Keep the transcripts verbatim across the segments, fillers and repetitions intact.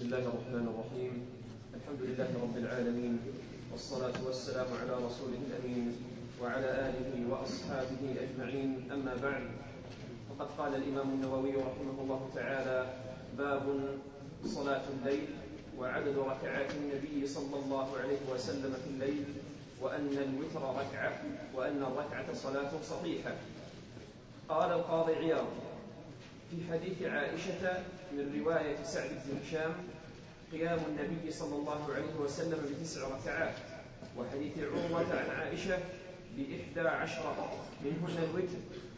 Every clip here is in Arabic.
بسم الله الرحمن الرحيم. الحمد لله رب العالمين، والصلاة والسلام على رسوله الأمين وعلى آله وأصحابه أجمعين، أما بعد. فقد قال الإمام النووي رحمه الله تعالى: باب صلاة الليل وعدد ركعات النبي صلى الله عليه وسلم في الليل، وأن الوتر ركعة، وأن الركعة صلاة صحيحة. قال القاضي عياض في حديث عائشة من رواية سعد بن هشام: قيام النبي صلى الله عليه وسلم بتسع ركعات. وحديث عروة عن عائشة بإحدى عشرة، منهن الوتر،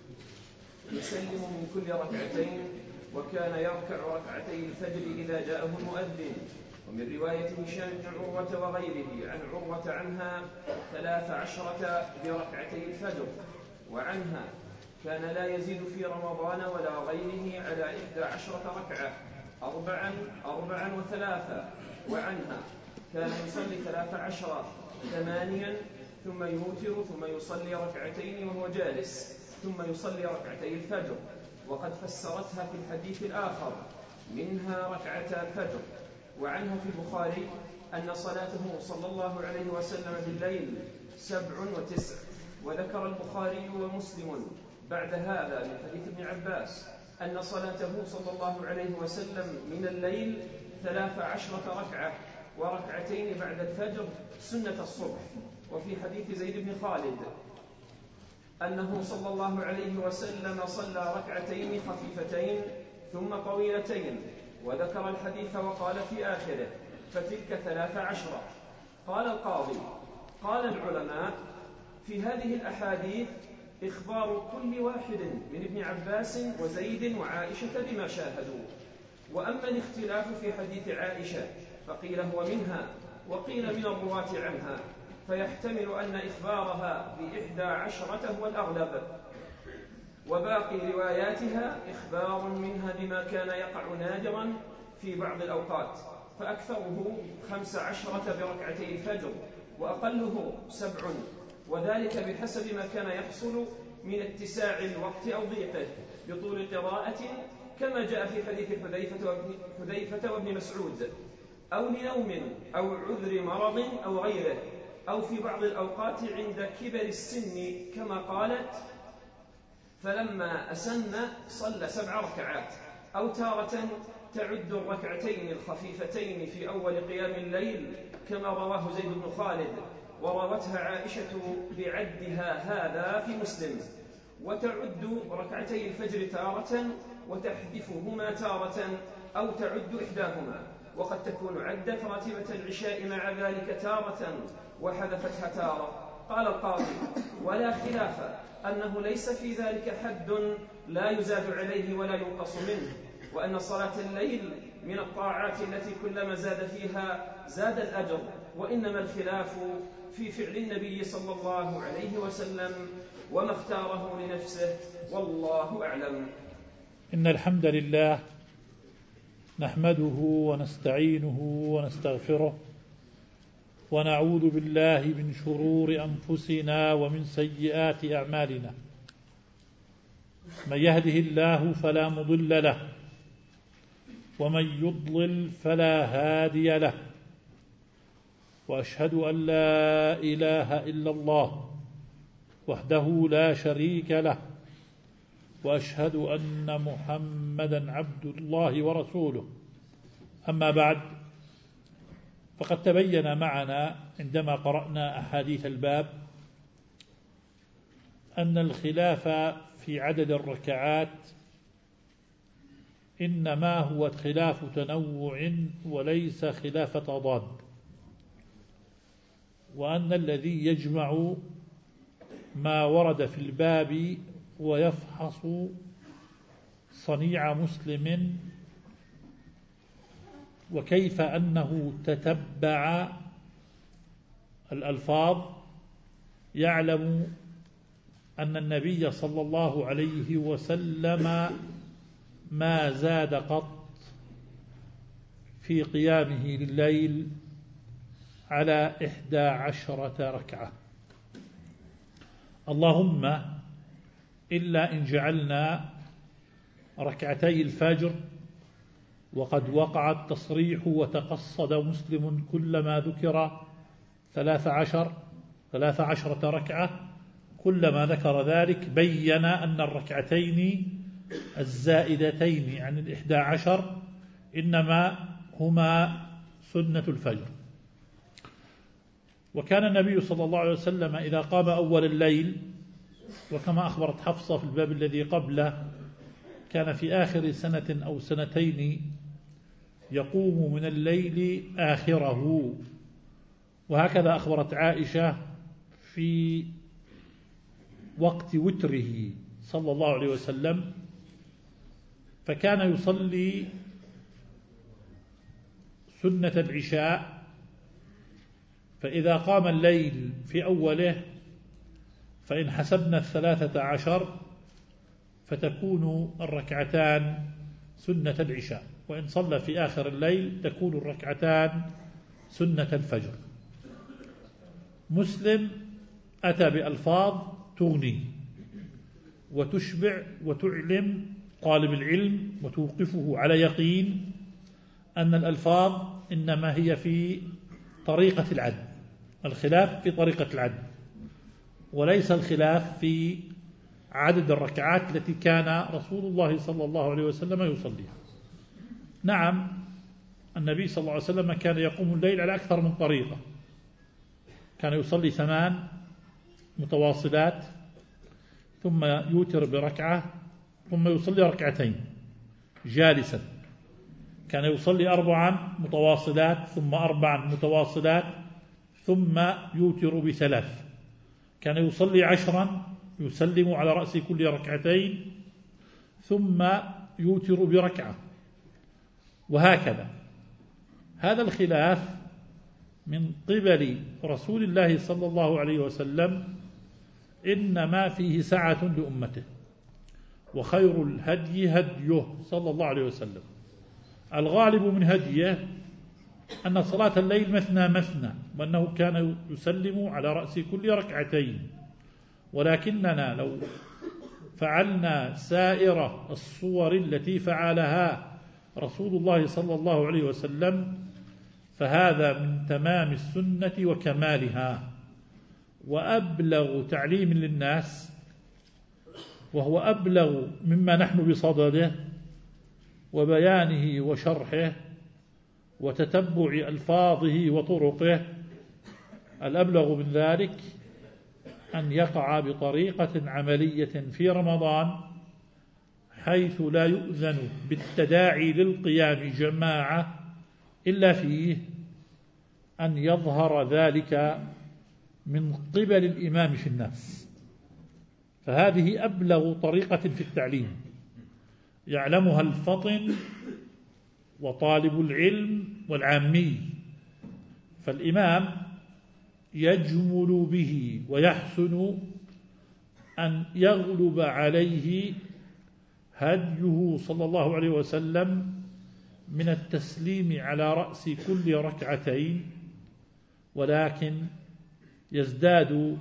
يسلم من كل ركعتين، وكان يركع ركعتي الفجر إذا جاءه المؤذن. ومن رواية هشام بن عروة وغيره عن عروة عنها ثلاث عشرة بركعتي الفجر. وعنها كان لا يزيد في رمضان ولا غيره على إحدى عشرة ركعة، أربعا أربعا وثلاثة. وعنها كان يصلي ثلاث عشرة ثمانيا، ثم يوتر، ثم يصلي ركعتين وهو جالس، ثم يصلي ركعتي الفجر. وقد فسرتها في الحديث الآخر: منها ركعتا الفجر. وعنها في البخاري أن صلاته صلى الله عليه وسلم بالليل سبع وتسع. وذكر البخاري ومسلم بعد هذا من حديث ابن عباس أن صلاته صلى الله عليه وسلم من الليل ثلاث عشرة ركعة، وركعتين بعد الفجر سنة الصبح. وفي حديث زيد بن خالد أنه صلى الله عليه وسلم صلى ركعتين خفيفتين ثم طويلتين. وذكر الحديث وقال في آخره: فتلك ثلاث عشرة. قال القاضي: قال العلماء في هذه الأحاديث إخبار كل واحد من ابن عباس وزيد وعائشة بما شاهدوا. وأما الاختلاف في حديث عائشة فقيل هو منها، وقيل من الرواة عنها، فيحتمل أن إخبارها بإحدى عشرة هو الأغلب، وباقي رواياتها إخبار منها بما كان يقع نادرا في بعض الأوقات، فأكثره خمس عشرة بركعتي الفجر، وأقله سبع، وذلك بحسب ما كان يحصل من اتساع الوقت أو ضيقه بطول قراءة، كما جاء في حديث حذيفة وابن, حذيفة وابن مسعود، أو لنوم أو عذر مرض أو غيره، أو في بعض الأوقات عند كبر السن، كما قالت: فلما أسن صلى سبع ركعات. أو تارة تعد الركعتين الخفيفتين في أول قيام الليل، كما رواه زيد بن خالد، وروتها عائشة بعدها هذا في مسلم. وتعد ركعتي الفجر تارة، وتحذفهما تارة، أو تعد إحداهما. وقد تكون عدت راتبة العشاء مع ذلك تارة، وحذفتها تارة. قال القاضي: ولا خلاف أنه ليس في ذلك حد لا يزاد عليه ولا ينقص منه، وأن صلاة الليل من الطاعات التي كلما زاد فيها زاد الأجر، وإنما الخلاف في فعل النبي صلى الله عليه وسلم وما اختاره لنفسه، والله أعلم. إن الحمد لله نحمده ونستعينه ونستغفره، ونعوذ بالله من شرور أنفسنا ومن سيئات أعمالنا. من يهده الله فلا مضل له، ومن يضلل فلا هادي له. وأشهد أن لا إله إلا الله وحده لا شريك له، وأشهد أن محمدا عبد الله ورسوله. أما بعد، فقد تبين معنا عندما قرأنا أحاديث الباب أن الخلاف في عدد الركعات إنما هو خلاف تنوع وليس خلاف تضاد، وأن الذي يجمع ما ورد في الباب ويفحص صنيع مسلم وكيف أنه تتبع الألفاظ يعلم أن النبي صلى الله عليه وسلم ما زاد قط في قيامه لليل على إحدى عشرة ركعة، اللهم إلا إن جعلنا ركعتي الفجر وقد وقع التصريح وتقصد مسلم كلما ذكر ثلاث عشر ثلاث عشرة ركعة كلما ذكر ذلك بين أن الركعتين الزائدتين عن الإحدى عشر إنما هما سنة الفجر. وكان النبي صلى الله عليه وسلم إذا قام أول الليل، وكما أخبرت حفصة في الباب الذي قبله، كان في آخر سنة أو سنتين يقوم من الليل آخره، وهكذا أخبرت عائشة في وقت وتره صلى الله عليه وسلم، فكان يصلي سنة العشاء، فإذا قام الليل في أوله فإن حسبنا الثلاثة عشر فتكون الركعتان سنة العشاء، وإن صلى في آخر الليل تكون الركعتان سنة الفجر. مسلم أتى بألفاظ تغني وتشبع وتعلم طالب العلم وتوقفه على يقين أن الألفاظ إنما هي في طريقة العد، الخلاف في طريقة العد، وليس الخلاف في عدد الركعات التي كان رسول الله صلى الله عليه وسلم يصليها. نعم، النبي صلى الله عليه وسلم كان يقوم الليل على أكثر من طريقة، كان يصلي ثمان متواصلات ثم يوتر بركعة ثم يصلي ركعتين جالسا، كان يصلي أربعا متواصلات ثم أربعا متواصلات ثم يوتر بثلاث، كان يصلي عشرا يسلم على رأس كل ركعتين ثم يوتر بركعة، وهكذا. هذا الخلاف من قبل رسول الله صلى الله عليه وسلم إنما فيه سعة لأمته، وخير الهدي هديه صلى الله عليه وسلم. الغالب من هديه أن صلاة الليل مثنى مثنى، وأنه كان يسلم على رأس كل ركعتين، ولكننا لو فعلنا سائر الصور التي فعلها رسول الله صلى الله عليه وسلم فهذا من تمام السنة وكمالها وأبلغ تعليم للناس، وهو أبلغ مما نحن بصدده وبيانه وشرحه وتتبع ألفاظه وطرقه. الأبلغ من ذلك أن يقع بطريقة عملية في رمضان، حيث لا يؤذن بالتداعي للقيام جماعة إلا فيه أن يظهر ذلك من قبل الإمام في الناس. فهذه أبلغ طريقة في التعليم يعلمها الفطن وطالب العلم والعامي، فالإمام يجمل به ويحسن أن يغلب عليه هديه صلى الله عليه وسلم من التسليم على رأس كل ركعتين، ولكن يزداد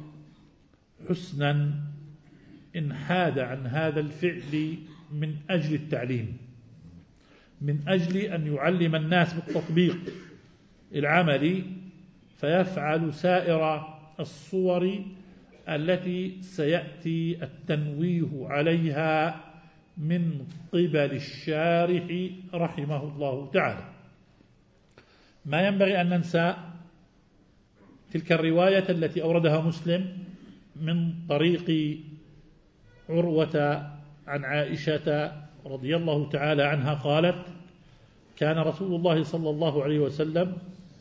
حسنا إن حاد عن هذا الفعل من أجل التعليم، من أجل أن يعلم الناس بالتطبيق العملي، فيفعل سائر الصور التي سيأتي التنويه عليها من قبل الشارح رحمه الله تعالى. ما ينبغي أن ننسى تلك الرواية التي أوردها مسلم من طريق عروة عن عائشة رضي الله تعالى عنها قالت: كان رسول الله صلى الله عليه وسلم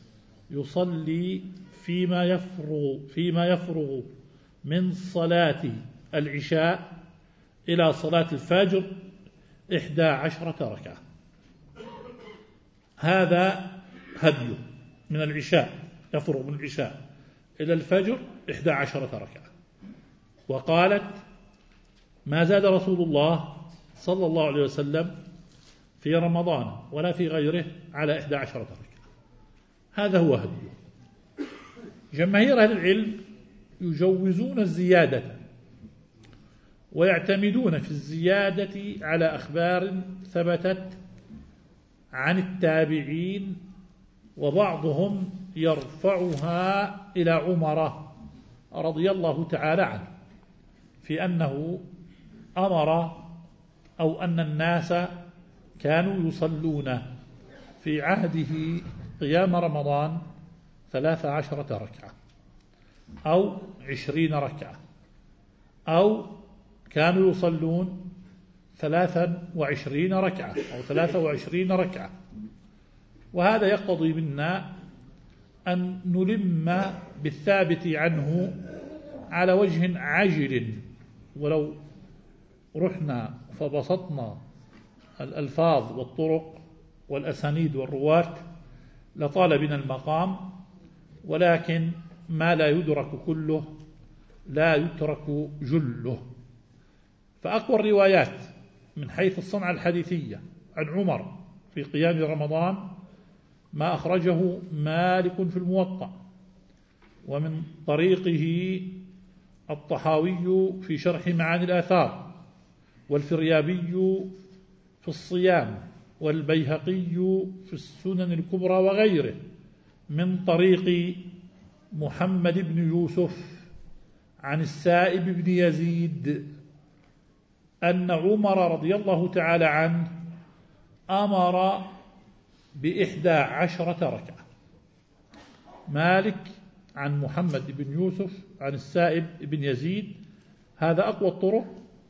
يصلي فيما يفرغ فيما يفرغ من صلاة العشاء إلى صلاة الفجر إحدى عشرة ركعة. هذا هدي من العشاء، يفرغ من العشاء إلى الفجر إحدى عشرة ركعة. وقالت: ما زاد رسول الله صلى الله عليه وسلم في رمضان ولا في غيره على إحدى عشرة ركعة. هذا هو هدي. جماهير أهل العلم يجوزون الزيادة ويعتمدون في الزيادة على أخبار ثبتت عن التابعين، وبعضهم يرفعها إلى عمر رضي الله تعالى عنه في أنه أمر أو أن الناس كانوا يصلون في عهده قيام رمضان ثلاث عشرة ركعة أو عشرين ركعة، أو كانوا يصلون ثلاثا وعشرين ركعة أو ثلاثة وعشرين ركعة. وهذا يقتضي منا أن نلم بالثابت عنه على وجه عاجل، ولو رحنا فبسطنا الألفاظ والطرق والأسانيد والرواة لطال بنا المقام، ولكن ما لا يدرك كله لا يترك جله. فأقوى الروايات من حيث الصنعة الحديثية عن عمر في قيام رمضان ما أخرجه مالك في الموطأ، ومن طريقه الطحاوي في شرح معاني الآثار، والفريابي في الصيام، والبيهقي في السنن الكبرى وغيره، من طريق محمد بن يوسف عن السائب بن يزيد أن عمر رضي الله تعالى عنه أمر بإحدى عشرة ركعة. مالك عن محمد بن يوسف عن السائب بن يزيد، هذا أقوى الطرق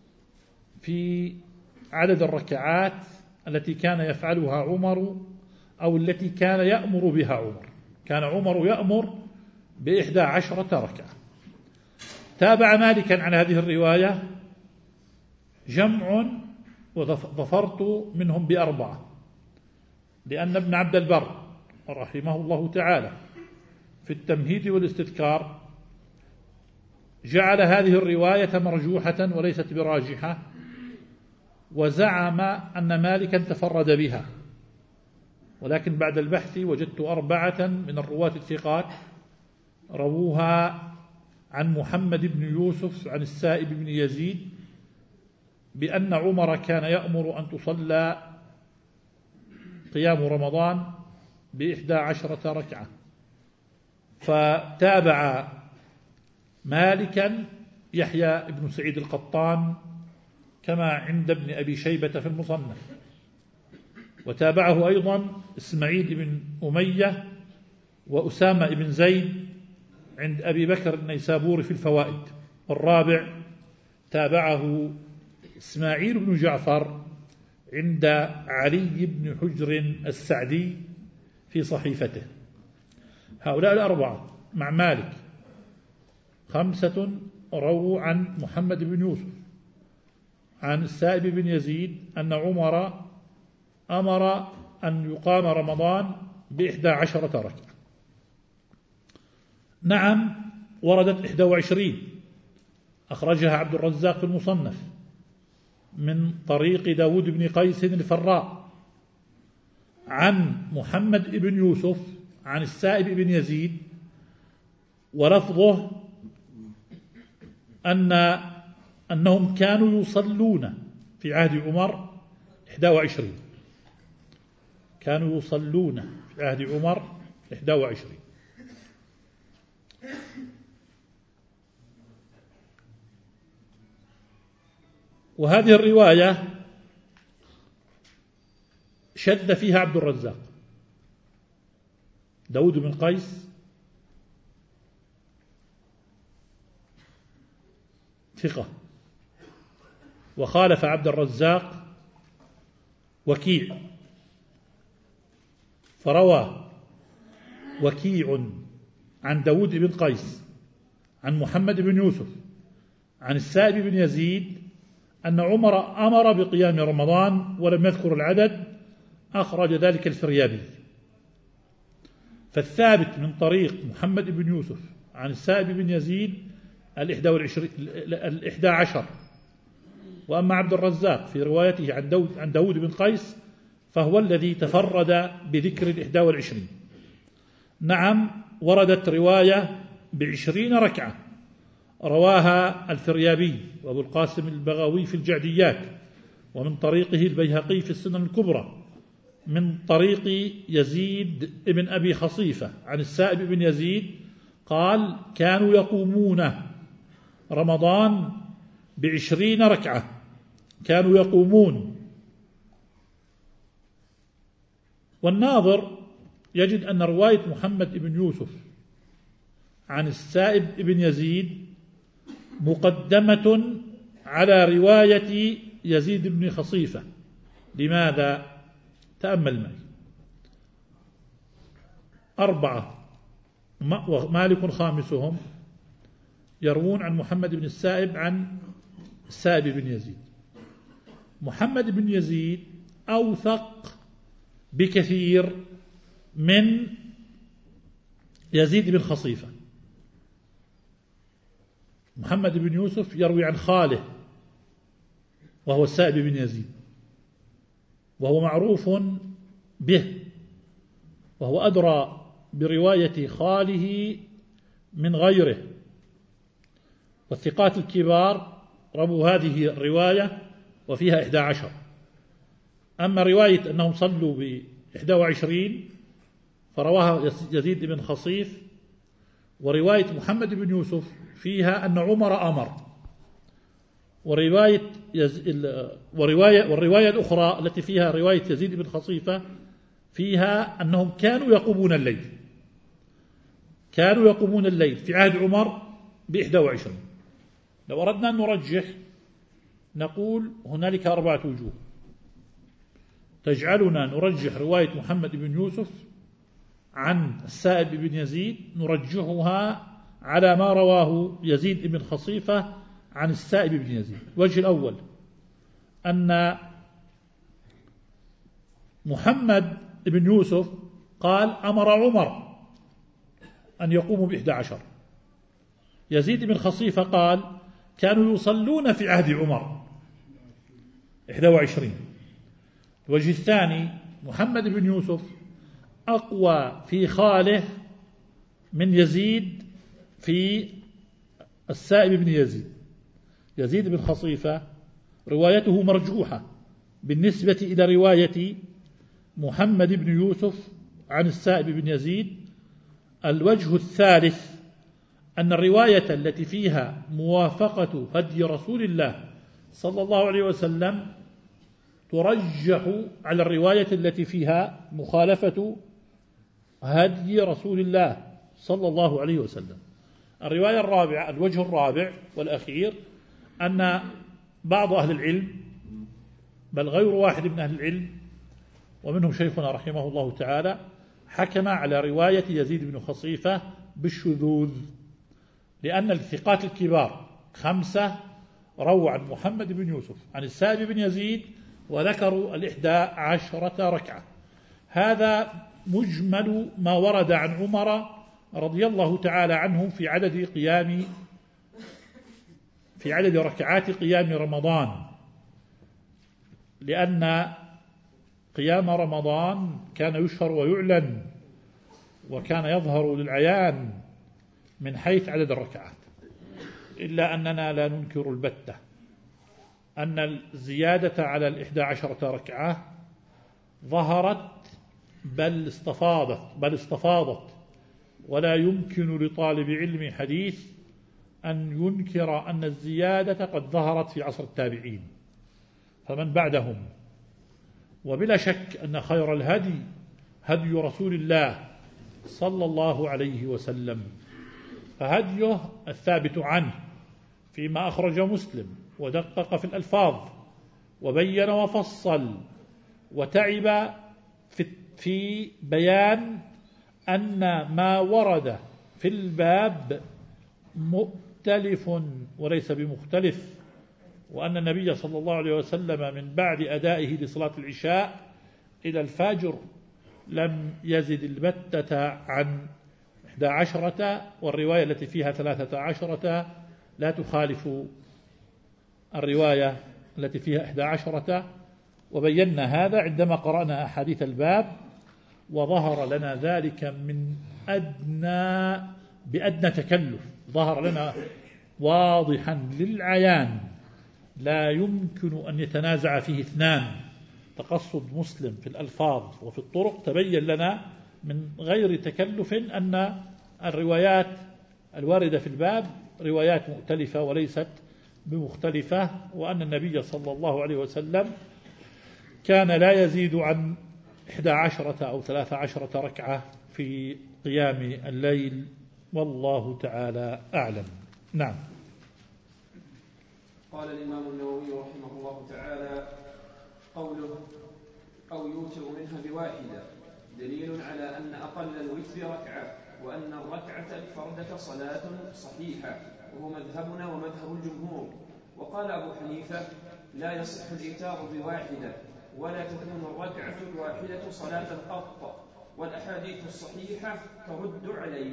في عدد الركعات التي كان يفعلها عمر أو التي كان يأمر بها عمر. كان عمر يأمر بإحدى عشرة ركعة. تابع مالكا عن هذه الرواية جمع، وظفرت منهم بأربعة، لأن ابن عبد البر رحمه الله تعالى في التمهيد والاستذكار جعل هذه الرواية مرجوحة وليست براجحة، وزعم أن مالكا تفرد بها، ولكن بعد البحث وجدت أربعة من الرواة الثقات رووها عن محمد بن يوسف عن السائب بن يزيد بأن عمر كان يأمر أن تصلى قيام رمضان بإحدى عشرة ركعة. فتابع مالكا يحيى بن سعيد القطان كما عند ابن أبي شيبة في المصنف، وتابعه أيضا إسماعيل بن أمية وأسامة بن زيد عند أبي بكر النيسابوري في الفوائد. الرابع تابعه إسماعيل بن جعفر عند علي بن حجر السعدي في صحيفته. هؤلاء الأربعة مع مالك خمسة رووا عن محمد بن يوسف عن السائب بن يزيد أن عمر أمر أن يقام رمضان بإحدى عشرة ركعة. نعم، وردت إحدى وعشرين أخرجها عبد الرزاق في المصنف من طريق داود بن قيس الفراء عن محمد بن يوسف عن السائب بن يزيد، ولفظه أن أنهم كانوا يصلون في عهد عمر إحدى وعشرين، كانوا يصلون في عهد عمر إحدى وعشرين. وهذه الرواية شد فيها عبد الرزاق. داود بن قيس ثقة، وخالف عبد الرزاق وكيع، فروى وكيع عن داود بن قيس عن محمد بن يوسف عن السائب بن يزيد أن عمر أمر بقيام رمضان ولم يذكر العدد، أخرج ذلك الفريابي. فالثابت من طريق محمد بن يوسف عن السائب بن يزيد الإحدى عشر. وأما عبد الرزاق في روايته عن داود, عن داود بن قيس فهو الذي تفرد بذكر الإحدى والعشرين. نعم، وردت رواية بعشرين ركعة رواها الفريابي وأبو القاسم البغوي في الجعديات، ومن طريقه البيهقي في السنن الكبرى، من طريق يزيد بن أبي خصيفة عن السائب بن يزيد قال كانوا يقومون رمضان بعشرين ركعة، كانوا يقومون. والناظر يجد أن رواية محمد بن يوسف عن السائب بن يزيد مقدمة على رواية يزيد بن خصيفة. لماذا؟ تأمل معي. أربعة ومالك خامسهم يروون عن محمد بن السائب عن السائب بن يزيد. محمد بن يزيد أوثق بكثير من يزيد بن خصيفة. محمد بن يوسف يروي عن خاله وهو السائب بن يزيد، وهو معروف به، وهو أدرى برواية خاله من غيره. والثقات الكبار رووا هذه الرواية وفيها إحدى عشر. أما رواية أنهم صلوا بإحدى وعشرين فرواها يزيد بن خصيف، ورواية محمد بن يوسف فيها أن عمر أمر، ورواية يز... ورواية والرواية الأخرى التي فيها رواية يزيد بن خصيفة فيها أنهم كانوا يقومون الليل، كانوا يقومون الليل في عهد عمر بإحدى وعشرين. لو أردنا أن نرجح نقول هنالك أربعة وجوه تجعلنا نرجح رواية محمد بن يوسف عن السائب بن يزيد، نرجحها على ما رواه يزيد بن خصيفة عن السائب بن يزيد. الوجه الأول أن محمد بن يوسف قال أمر عمر أن يقوموا بإحدى عشر. يزيد بن خصيفة قال كانوا يصلون في عهد عمر إحدى وعشرين. الوجه الثاني محمد بن يوسف أقوى في خاله من يزيد في السائب بن يزيد. يزيد بن خصيفة روايته مرجوحة بالنسبة إلى رواية محمد بن يوسف عن السائب بن يزيد. الوجه الثالث أن الرواية التي فيها موافقة هدي رسول الله صلى الله عليه وسلم ترجح على الرواية التي فيها مخالفة هدي رسول الله صلى الله عليه وسلم. الرواية الرابعة، الوجه الرابع والأخير، أن بعض أهل العلم بل غير واحد من أهل العلم ومنهم شيخنا رحمه الله تعالى حكم على رواية يزيد بن خصيفة بالشذوذ، لأن الثقات الكبار خمسة رووا عن محمد بن يوسف عن السائب بن يزيد وذكروا الإحدى عشرة ركعة. هذا مجمل ما ورد عن عمر رضي الله تعالى عنه في عدد قيام في عدد ركعات قيام رمضان، لأن قيام رمضان كان يشهر ويعلن وكان يظهر للعيان من حيث عدد الركعات، إلا أننا لا ننكر البتة أن الزيادة على الإحدى عشرة ركعة ظهرت بل استفاضت بل استفاضت ولا يمكن لطالب علم حديث أن ينكر أن الزيادة قد ظهرت في عصر التابعين فمن بعدهم. وبلا شك أن خير الهدي هدي رسول الله صلى الله عليه وسلم، فهديه الثابت عنه فيما أخرج مسلم ودقق في الألفاظ وبين وفصل وتعب في, في بيان أن ما ورد في الباب مختلف وليس بمختلف، وأن النبي صلى الله عليه وسلم من بعد أدائه لصلاة العشاء إلى الفجر لم يزد البتة عن إحدى عشرة، والرواية التي فيها ثلاثة عشرة لا تخالف الرواية التي فيها إحدى عشرة. وبينا هذا عندما قرأنا أحاديث الباب، وظهر لنا ذلك من أدنى بأدنى تكلف، ظهر لنا واضحا للعيان لا يمكن أن يتنازع فيه اثنان، تقصد مسلم في الألفاظ وفي الطرق تبين لنا من غير تكلف أن الروايات الواردة في الباب روايات مؤتلفة وليست بمختلفة، وأن النبي صلى الله عليه وسلم كان لا يزيد عن إحدى عشرة أو ثلاث عشرة ركعة في قيام الليل، والله تعالى أعلم. نعم. قال الإمام النووي رحمه الله تعالى: قوله أو يوتر منها بواحدة دليل على أن أقل الوتر ركعة، وأن الركعة الفردة صلاة صحيحة، وهو مذهبنا ومذهب الجمهور. وقال أبو حنيفة: لا يصح الإيتار بواحدة، ولا تكون الركعة الواحدة صلاة قط، والأحاديث الصحيحة ترد عليه.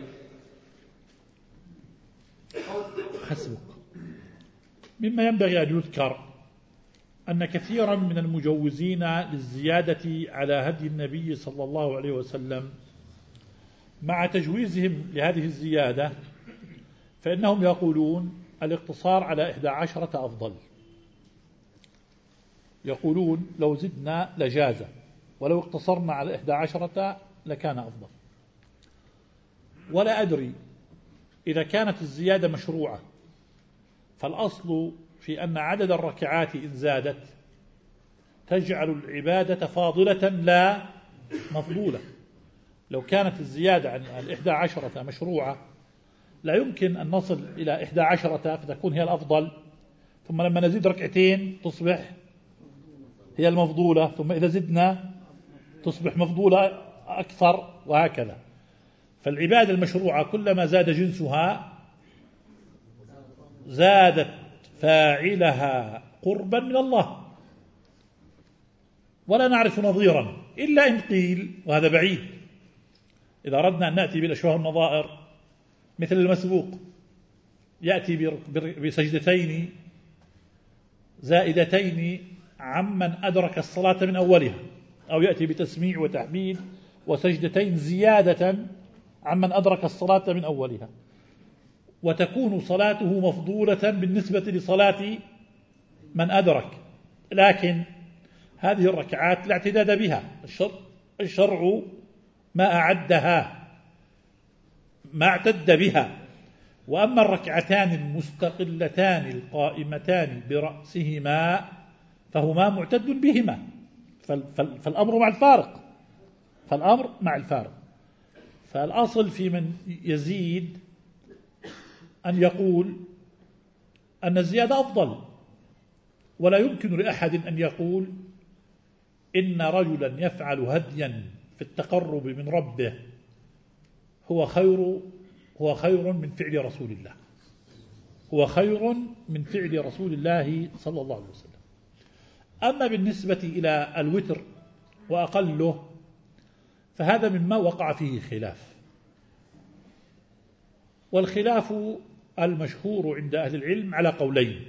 حسبك. مما ينبغي أن يذكر أن كثيرا من المجوزين للزيادة على هدي النبي صلى الله عليه وسلم مع تجويزهم لهذه الزيادة فإنهم يقولون الاقتصار على إحدى عشرة أفضل، يقولون لو زدنا لجاز، ولو اقتصرنا على إحدى عشرة لكان أفضل. ولا أدري إذا كانت الزيادة مشروعة، فالأصل في أن عدد الركعات إن زادت تجعل العبادة فاضلة لا مفضولة. لو كانت الزيادة عن الإحدى عشرة مشروعة لا يمكن أن نصل إلى إحدى عشرة فتكون هي الأفضل، ثم لما نزيد ركعتين تصبح هي المفضولة، ثم إذا زدنا تصبح مفضولة أكثر، وهكذا. فالعبادة المشروعة كلما زاد جنسها زادت فاعلها قربا من الله، ولا نعرف نظيرا إلا إن قيل، وهذا بعيد. إذا أردنا أن نأتي بالأشباه النظائر مثل المسبوق يأتي بسجدتين زائدتين عمن أدرك الصلاة من أولها، أو يأتي بتسميع وتحميد وسجدتين زيادة عمن أدرك الصلاة من أولها، وتكون صلاته مفضولة بالنسبة لصلاة من أدرك. لكن هذه الركعات لا اعتداد بها، الشرع ما أعدها ما اعتد بها. وأما الركعتان المستقلتان القائمتان برأسهما فهما معتد بهما، فالأمر مع الفارق فالأمر مع الفارق فالأصل في من يزيد أن يقول أن الزيادة أفضل، ولا يمكن لأحد أن يقول إن رجلا يفعل هديا في التقرب من ربه هو خير هو خير من فعل رسول الله هو خير من فعل رسول الله صلى الله عليه وسلم. أما بالنسبة إلى الوتر وأقله فهذا مما وقع فيه خلاف، والخلاف المشهور عند أهل العلم على قولين: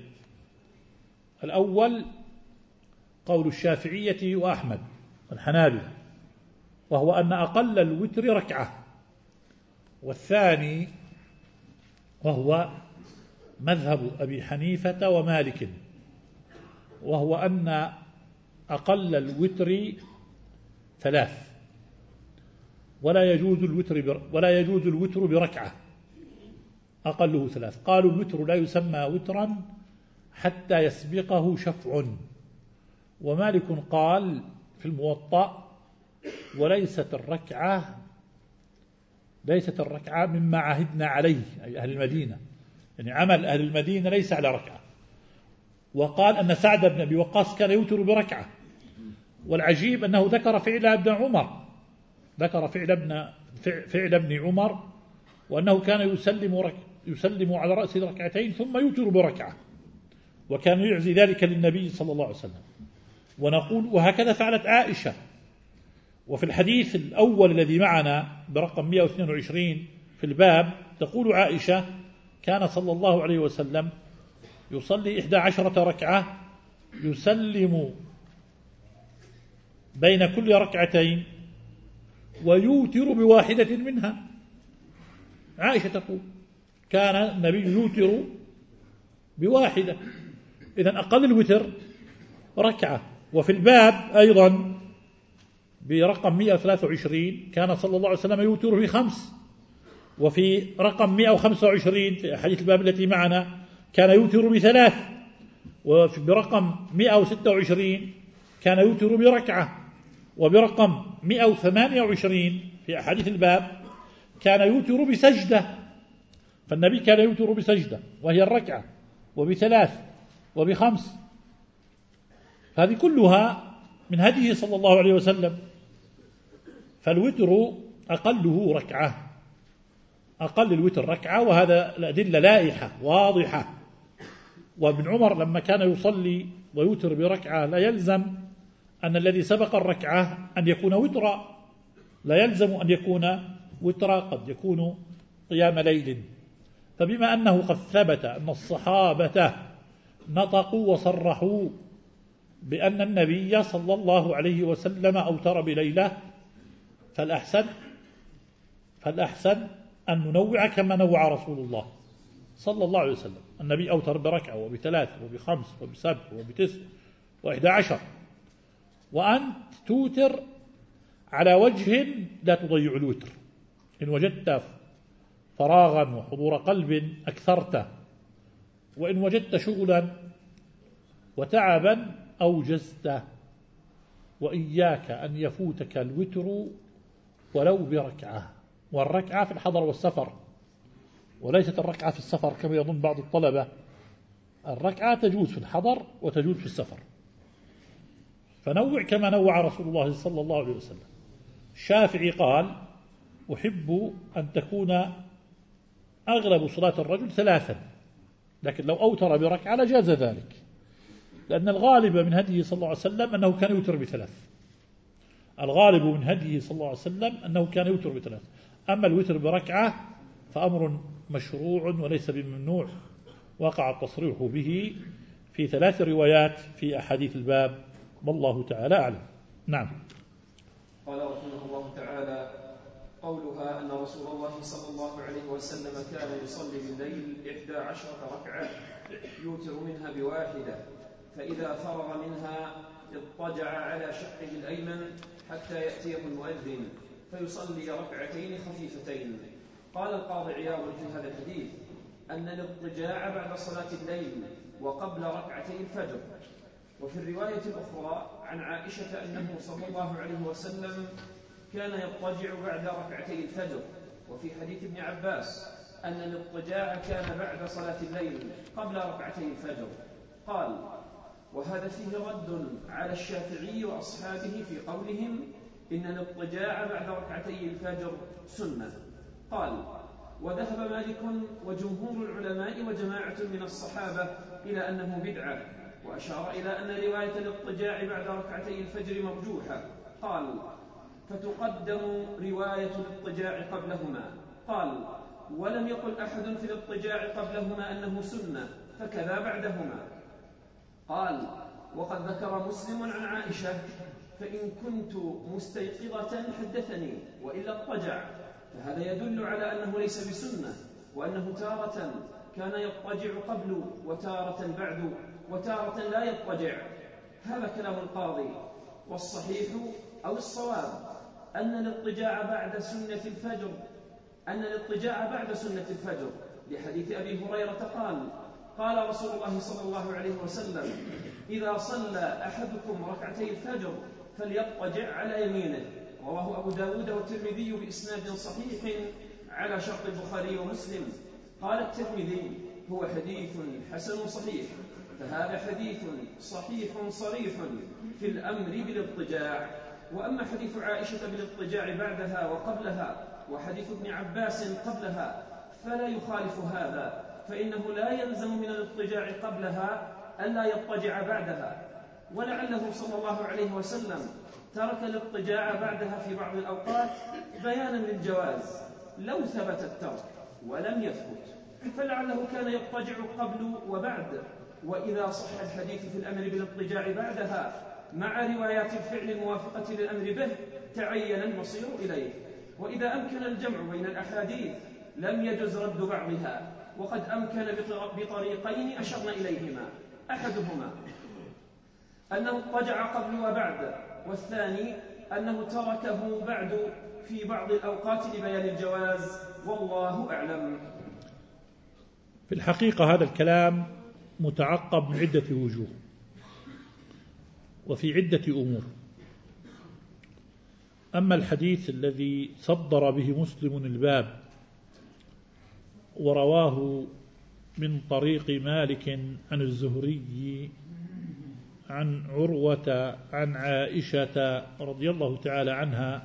الأول قول الشافعية وأحمد والحنابلة، وهو أن أقل الوتر ركعة، والثاني وهو مذهب أبي حنيفة ومالك، وهو أن أقل الوتر ثلاث، ولا يجوز الوتر ولا يجوز الوتر بركعة، أقله ثلاث. قالوا الوتر لا يسمى وترا حتى يسبقه شفع. ومالك قال في الموطأ: وليست الركعة ليست الركعة مما عهدنا عليه، أي أهل المدينة، يعني عمل أهل المدينة ليس على ركعة. وقال أن سعد بن أبي وقاص كان يوتر بركعة. والعجيب أنه ذكر فعل ابن عمر ذكر فعل ابن فعل ابن عمر وأنه كان يسلم رك يسلم على رأسه ركعتين ثم يوتر بركعة، وكان يعزي ذلك للنبي صلى الله عليه وسلم. ونقول وهكذا فعلت عائشة. وفي الحديث الأول الذي معنا برقم مئة واثنين وعشرين في الباب تقول عائشة: كان صلى الله عليه وسلم يصلي إحدى عشرة ركعة يسلم بين كل ركعتين ويوتر بواحدة منها. عائشة تقول: كان النبي يوتر بواحدة. إذن أقل الوتر ركعة، وفي الباب أيضا برقم مئة وثلاثة وعشرين كان صلى الله عليه وسلم يوتر في خمس، وفي رقم مئة وخمسة وعشرين في حديث الباب التي معنا كان يوتر بثلاث، وبرقم مئة وستة وعشرين كان يوتر بركعة، وبرقم مئة وثمانية وعشرين في أحاديث الباب كان يوتر بسجدة. فالنبي كان يوتر بسجدة وهي الركعة، وبثلاث، وبخمس. هذه كلها من هديه صلى الله عليه وسلم. فالوتر أقله ركعة، أقل الوتر ركعة، وهذا الأدلة لائحة واضحة. وابن عمر لما كان يصلي ويوتر بركعة لا يلزم أن الذي سبق الركعة أن يكون وترا، لا يلزم أن يكون وترا، قد يكون قيام ليل. فبما أنه قد ثبت أن الصحابة نطقوا وصرحوا بأن النبي صلى الله عليه وسلم أوتر بليلة، فالأحسن فالأحسن أن ننوع كما نوع رسول الله صلى الله عليه وسلم. النبي أوتر بركعة وبثلاث وبخمس وبسبع وبتسع وإحدى عشر، وأنت توتر على وجه لا تضيع الوتر. إن وجدت فراغا وحضور قلب أكثرته، وإن وجدت شغلا وتعبا أوجزته. وإياك أن يفوتك الوتر ولو بركعة، والركعة في الحضر والسفر، وليست الركعة في السفر كما يظن بعض الطلبة. الركعة تجوز في الحضر وتجوز في السفر، فنوع كما نوع رسول الله صلى الله عليه وسلم. الشافعي قال: أحب أن تكون أغلب صلاة الرجل ثلاثا، لكن لو أوتر بركعة لجاز ذلك، لأن الغالب من هديه صلى الله عليه وسلم أنه كان يوتر بثلاث. الغالب من هديه صلى الله عليه وسلم أنه كان يوتر بثلاث. أما الوتر بركعة فأمر مشروع وليس بممنوع، وقع التصريح به في ثلاث روايات في أحاديث الباب، والله تعالى أعلم. نعم. قال رحمه الله تعالى: قولها أن رسول الله صلى الله عليه وسلم كان يصلي بالليل إحدى عشرة ركعة يوتر منها بواحدة، فإذا فرغ منها اضطجع على شقه الأيمن حتى يأتيه المؤذن فيصلي ركعتين خفيفتين. قال القاضي عياض في هذا الحديث أن الاضطجاع بعد صلاة الليل وقبل ركعتي الفجر. وفي الرواية الأخرى عن عائشة أنه صلى الله عليه وسلم كان يضطجع بعد ركعتي الفجر. وفي حديث ابن عباس أن الاضطجاع كان بعد صلاة الليل قبل ركعتي الفجر. قال: وهذا فيه رد على الشافعي وأصحابه في قولهم إن الاضطجاع بعد ركعتي الفجر سنة. قال: وذهب مالك وجمهور العلماء وجماعة من الصحابة إلى أنه بدعة، وأشار إلى أن رواية الاضطجاع بعد ركعتي الفجر مرجوحة. قال: فتقدم رواية الاضطجاع قبلهما. قال: ولم يقل أحد في الاضطجاع قبلهما أنه سنة، فكذا بعدهما. قال: وقد ذكر مسلم عن عائشة: فإن كنت مستيقظة حدثني وإلا اضطجع، فهذا يدل على أنه ليس بسنة، وأنه تارة كان يضطجع قبل وتارة بعد وتارة لا يضطجع. هذا كلام القاضي، والصحيح أو الصواب أن الاضطجاع بعد سنة الفجر أن الاضطجاع بعد سنة الفجر لحديث أبي هريرة قال: قال رسول الله صلى الله عليه وسلم: إذا صلى أحدكم ركعتي الفجر فليضطجع على يمينه. رواه أبو داود والترمذي بإسناد صحيح على شرط البخاري ومسلم. قال الترمذي: هو حديث حسن صحيح. فهذا حديث صحيح صريح في الأمر بالاضطجاع. وأما حديث عائشة بالاضطجاع بعدها وقبلها، وحديث ابن عباس قبلها، فلا يخالف هذا، فإنه لا يلزم من الاضطجاع قبلها ألا يضطجع بعدها. ولعله صلى الله عليه وسلم ترك الاضطجاع بعدها في بعض الأوقات بيانا للجواز لو ثبت الترك ولم يثبت، فلعله كان يضطجع قبل وبعد. وإذا صح الحديث في الأمر بالاضطجاع بعدها مع روايات الفعل الموافقة للأمر به تعين المصير إليه. وإذا أمكن الجمع بين الأحاديث لم يجز رد بعضها، وقد أمكن بطريقين أشرنا إليهما. أحدهما أنه اضطجع قبل وبعد، والثاني أنه تركه بعد في بعض الأوقات لبيان الجواز، والله أعلم. في الحقيقة هذا الكلام متعقب من عدة وجوه وفي عدة أمور. أما الحديث الذي صدر به مسلم الباب ورواه من طريق مالك عن الزهري عن عروة عن عائشة رضي الله تعالى عنها،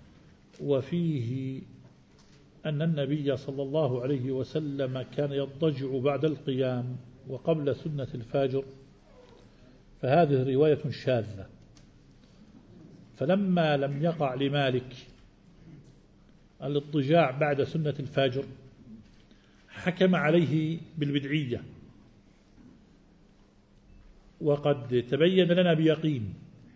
وفيه أن النبي صلى الله عليه وسلم كان يضطجع بعد القيام وقبل سنة الفجر، فهذه رواية شاذة. فلما لم يقع لمالك الاضطجاع بعد سنة الفجر حكم عليه بالبدعية، وقد تبين لنا بيقين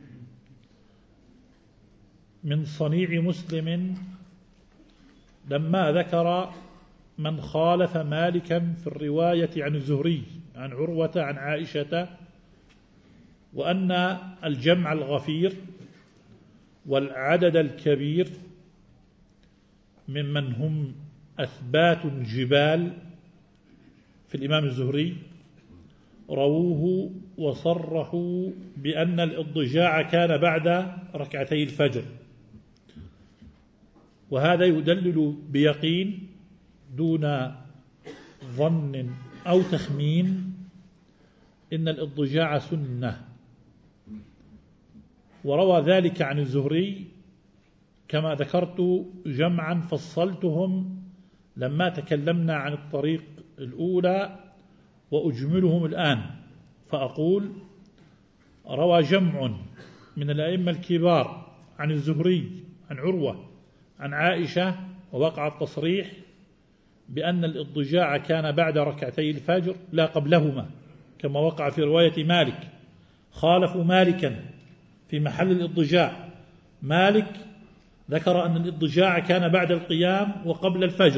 من صنيع مسلم لما ذكر من خالف مالكا في الرواية عن الزهري عن عروة عن عائشة، وأن الجمع الغفير والعدد الكبير ممن هم أثبات جبال في الإمام الزهري رووه وصرحوا بأن الاضطجاع كان بعد ركعتي الفجر، وهذا يدلل بيقين دون ظن أو تخمين إن الاضطجاع سنة. وروى ذلك عن الزهري كما ذكرت جمعا فصلتهم لما تكلمنا عن الطريق الأولى وأجملهم الآن، فأقول روى جمع من الأئمة الكبار عن الزهري عن عروة عن عائشة، ووقع التصريح بأن الاضطجاع كان بعد ركعتي الفجر لا قبلهما، كما وقع في رواية مالك. خالفوا مالكا في محل الاضطجاع، مالك ذكر أن الاضطجاع كان بعد القيام وقبل الفجر،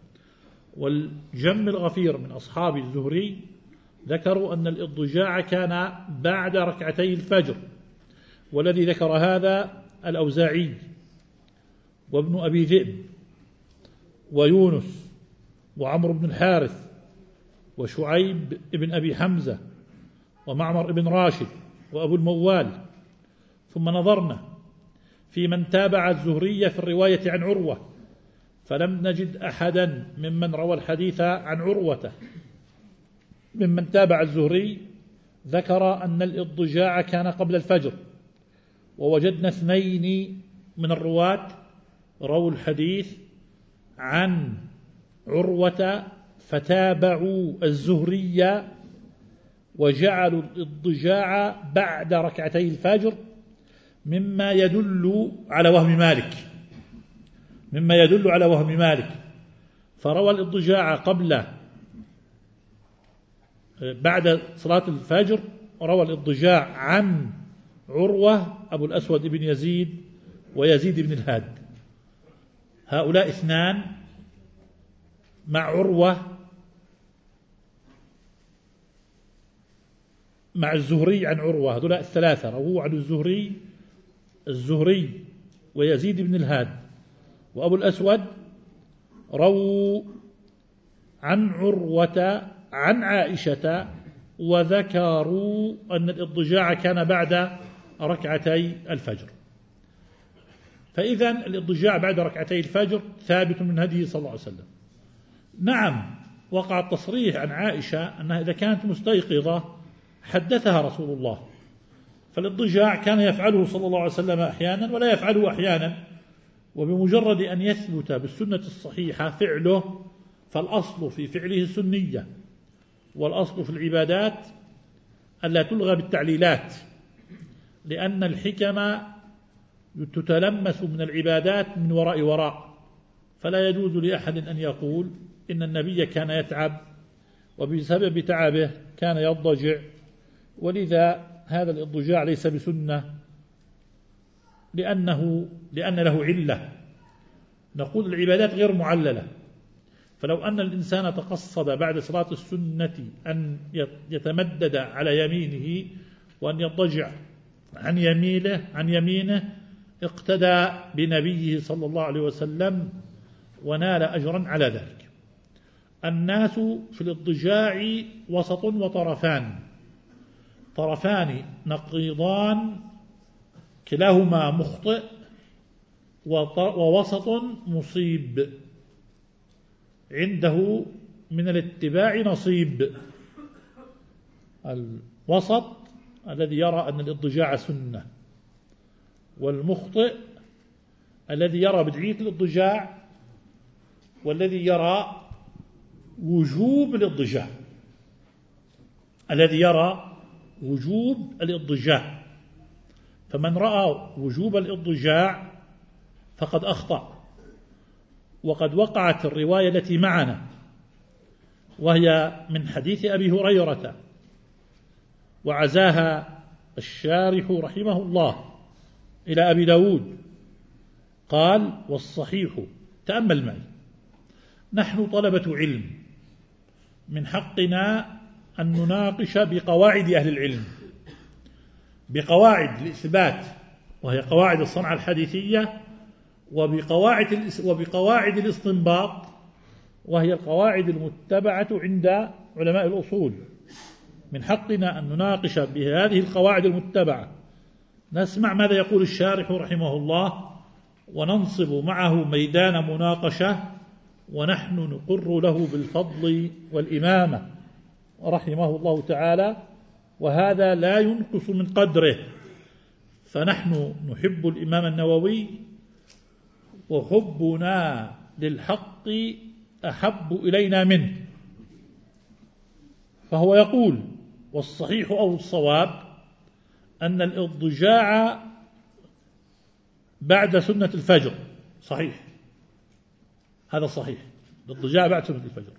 والجم الغفير من أصحاب الزهري ذكروا أن الاضطجاع كان بعد ركعتي الفجر. والذي ذكر هذا الأوزاعي وابن أبي ذئب ويونس وعمر بن الحارث وشعيب بن أبي حمزة ومعمر بن راشد وأبو الموال. ثم نظرنا في من تابع الزهري في الرواية عن عروة فلم نجد أحدا ممن روى الحديث عن عروة ممن تابع الزهري ذكر أن الاضطجاع كان قبل الفجر، ووجدنا اثنين من الرواة رووا الحديث عن عروة فتابعوا الزهري وجعلوا الاضطجاع بعد ركعتي الفجر، مما يدل على وهم مالك مما يدل على وهم مالك فروى الاضطجاع قبل بعد صلاة الفجر، روى الاضطجاع عن عروة أبو الأسود بن يزيد ويزيد بن الهاد. هؤلاء اثنان مع عروة مع الزهري عن عروة، هؤلاء الثلاثة رووا عن الزهري الزهري ويزيد بن الهاد وأبو الأسود رووا عن عروة عن عائشة، وذكروا أن الاضطجاع كان بعد ركعتي الفجر. فإذا الاضطجاع بعد ركعتي الفجر ثابت من هديه صلى الله عليه وسلم. نعم، وقع التصريح عن عائشة أنها إذا كانت مستيقظة حدثها رسول الله، فالاضطجاع كان يفعله صلى الله عليه وسلم أحيانا ولا يفعله أحيانا، وبمجرد أن يثبت بالسنة الصحيحة فعله فالأصل في فعله السنية، والأصل في العبادات ألا تلغى بالتعليلات، لأن الحكم تتلمس من العبادات من وراء وراء، فلا يجوز لأحد أن يقول إن النبي كان يتعب وبسبب تعبه كان يضجع، ولذا هذا الاضطجاع ليس بسنة لأنه لأن له علة. نقول العبادات غير معللة، فلو أن الإنسان تقصد بعد صلاة السنة أن يتمدد على يمينه وأن يضجع عن يمينه عن يمينه اقتدى بنبيه صلى الله عليه وسلم ونال أجرا على ذلك. الناس في الاضطجاع وسط وطرفان، طرفان نقيضان كلاهما مخطئ، ووسط مصيب عنده من الاتباع نصيب. الوسط الذي يرى أن الاضطجاع سنة، والمخطئ الذي يرى بدعية الاضطجاع، والذي يرى وجوب الاضطجاع الذي يرى وجوب الاضطجاع فمن رأى وجوب الاضطجاع فقد أخطأ. وقد وقعت الرواية التي معنا، وهي من حديث أبي هريرة، وعزاها الشارح رحمه الله إلى أبي داود، قال: والصحيح، تأمل معي، نحن طلبة علم، من حقنا أن نناقش بقواعد أهل العلم، بقواعد الإثبات وهي قواعد الصنعة الحديثية، وبقواعد وبقواعد الاستنباط وهي القواعد المتبعة عند علماء الأصول. من حقنا أن نناقش بهذه القواعد المتبعة، نسمع ماذا يقول الشارح رحمه الله، وننصب معه ميدان مناقشة، ونحن نقر له بالفضل والإمامة رحمه الله تعالى، وهذا لا ينقص من قدره. فنحن نحب الإمام النووي، وحبنا للحق أحب إلينا منه. فهو يقول: والصحيح أو الصواب أن الاضطجاع بعد سنة الفجر صحيح، هذا صحيح، الاضطجاع بعد سنة الفجر.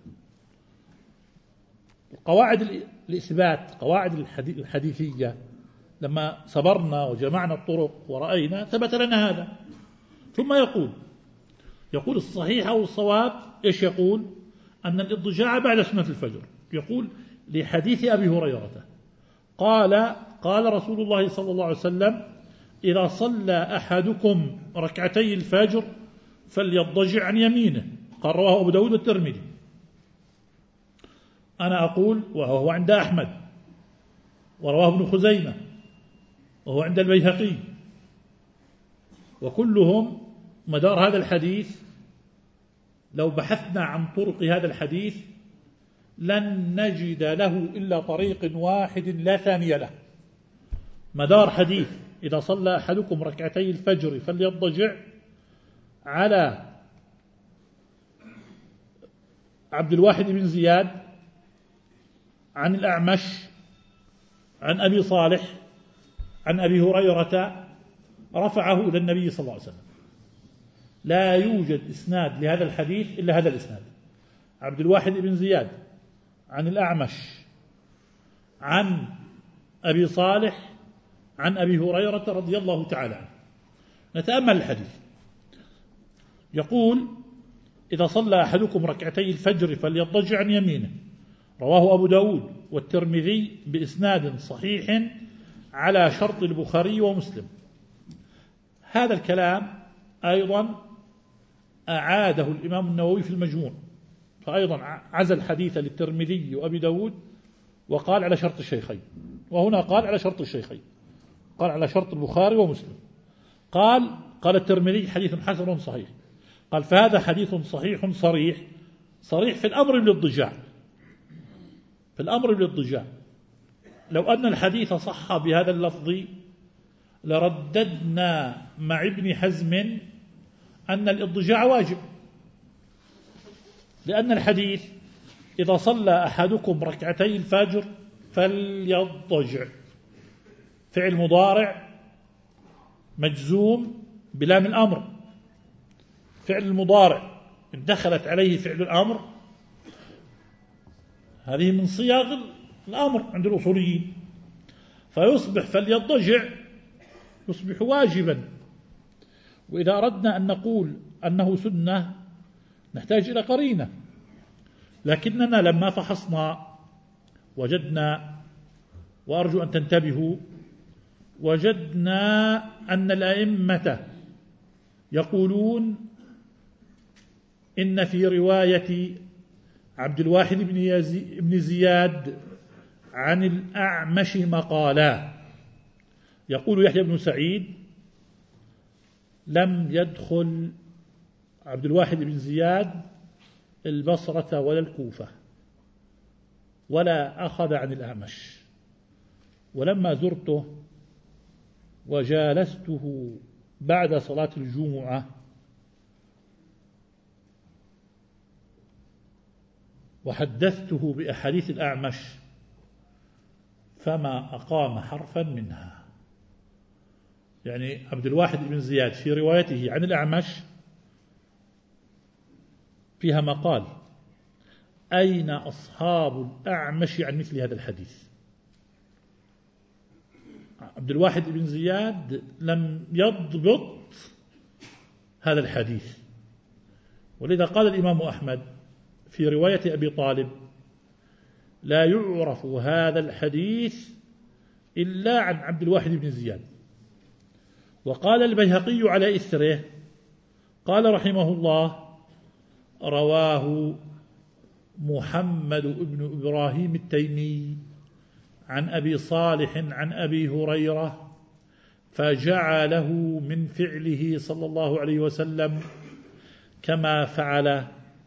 قواعد الإثبات، قواعد الحديثية، لما صبرنا وجمعنا الطرق ورأينا ثبت لنا هذا. ثم يقول يقول الصحيح أو الصواب، إيش يقول؟ أن الاضطجاع بعد سنة الفجر. يقول لحديث أبي هريرة قال قال رسول الله صلى الله عليه وسلم: إذا صلى أحدكم ركعتي الفجر فليضجع عن يمينه. قال رواه أبو داود والترمذي. أنا أقول وهو عند أحمد، ورواه ابن خزيمة، وهو عند البيهقي، وكلهم مدار هذا الحديث لو بحثنا عن طرق هذا الحديث لن نجد له إلا طريق واحد لا ثاني له. مدار حديث إذا صلى أحدكم ركعتي الفجر فليضجع على عبد الواحد بن زياد عن الأعمش عن أبي صالح عن أبي هريرة رفعه إلى النبي صلى الله عليه وسلم. لا يوجد إسناد لهذا الحديث إلا هذا الإسناد: عبد الواحد بن زياد عن الأعمش عن أبي صالح عن أبي هريرة رضي الله تعالى عنه. نتأمل الحديث. يقول: إذا صلى أحدكم ركعتي الفجر فليضجع عن يمينه. رواه أبو داود والترمذي بإسناد صحيح على شرط البخاري ومسلم. هذا الكلام أيضا أعاده الإمام النووي في المجموع، فأيضا عزى الحديث للترمذي وأبي داود وقال على شرط الشيخين، وهنا قال على شرط الشيخين، قال على شرط البخاري ومسلم. قال قال الترمذي: حديث حسن صحيح. قال: فهذا حديث صحيح صريح صريح في الأمر بالاضطجاع، في الأمر بالاضطجاع. لو أن الحديث صح بهذا اللفظ لرددنا مع ابن حزم أن الاضطجاع واجب، لأن الحديث إذا صلى أحدكم ركعتي الفجر فليضطجع فعل مضارع مجزوم بلام الأمر. فعل المضارع إن دخلت عليه فعل الأمر هذه من صياغ الأمر عند الأصوليين، فيصبح فليضطجع يصبح واجبا. وإذا أردنا أن نقول أنه سنة نحتاج إلى قرينة، لكننا لما فحصنا وجدنا، وأرجو أن تنتبهوا، وجدنا أن الأئمة يقولون إن في رواية عبد الواحد بن زياد عن الأعمش مقالا. يقول يحيى بن سعيد: لم يدخل عبد الواحد بن زياد البصرة ولا الكوفة ولا أخذ عن الأعمش. ولما زرته وجالسته بعد صلاة الجمعة وحدثته بأحاديث الأعمش فما أقام حرفا منها. يعني عبد الواحد بن زياد في روايته عن الأعمش فيها مقال: أين أصحاب الأعمش عن مثل هذا الحديث؟ عبد الواحد بن زياد لم يضبط هذا الحديث، ولذا قال الإمام أحمد في رواية أبي طالب: لا يعرف هذا الحديث إلا عن عبد الواحد بن زياد. وقال البيهقي على إثره، قال رحمه الله: رواه محمد بن إبراهيم التيمي عن أبي صالح عن أبي هريرة فجعله من فعله صلى الله عليه وسلم كما فعل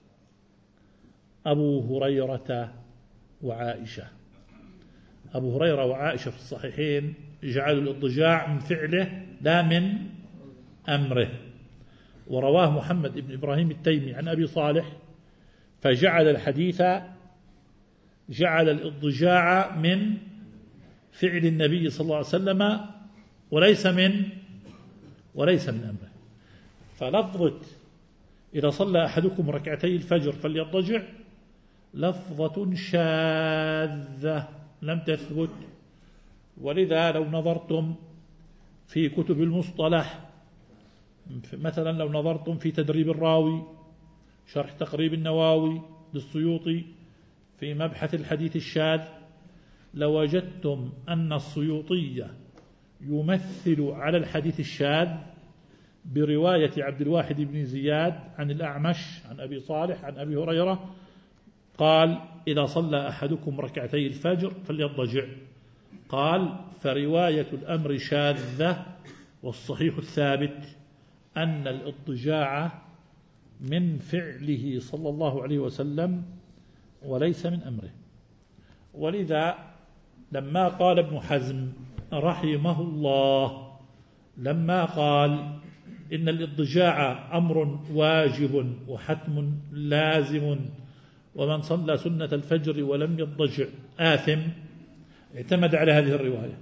أبو هريرة وعائشة. أبو هريرة وعائشة في الصحيحين جعلوا الاضطجاع من فعله لا من أمره. ورواه محمد بن إبراهيم التيمي عن أبي صالح فجعل الحديث جعل الاضطجاع من فعل النبي صلى الله عليه وسلم وليس من وليس من أمره. فلفظة إذا صلى أحدكم ركعتي الفجر فليضطجع لفظة شاذة لم تثبت. ولذا لو نظرتم في كتب المصطلح، مثلا لو نظرتم في تدريب الراوي شرح تقريب النووي للسيوطي في مبحث الحديث الشاذ، لوجدتم أن السيوطي يمثل على الحديث الشاذ برواية عبد الواحد بن زياد عن الأعمش عن أبي صالح عن أبي هريرة قال: إذا صلى أحدكم ركعتي الفجر فليضطجع. قال: فرواية الأمر شاذة، والصحيح الثابت أن الاضطجاع من فعله صلى الله عليه وسلم وليس من أمره. ولذا لما قال ابن حزم رحمه الله لما قال إن الاضطجاع أمر واجب وحتم لازم ومن صلى سنة الفجر ولم يضطجع آثم، اعتمد على هذه الرواية.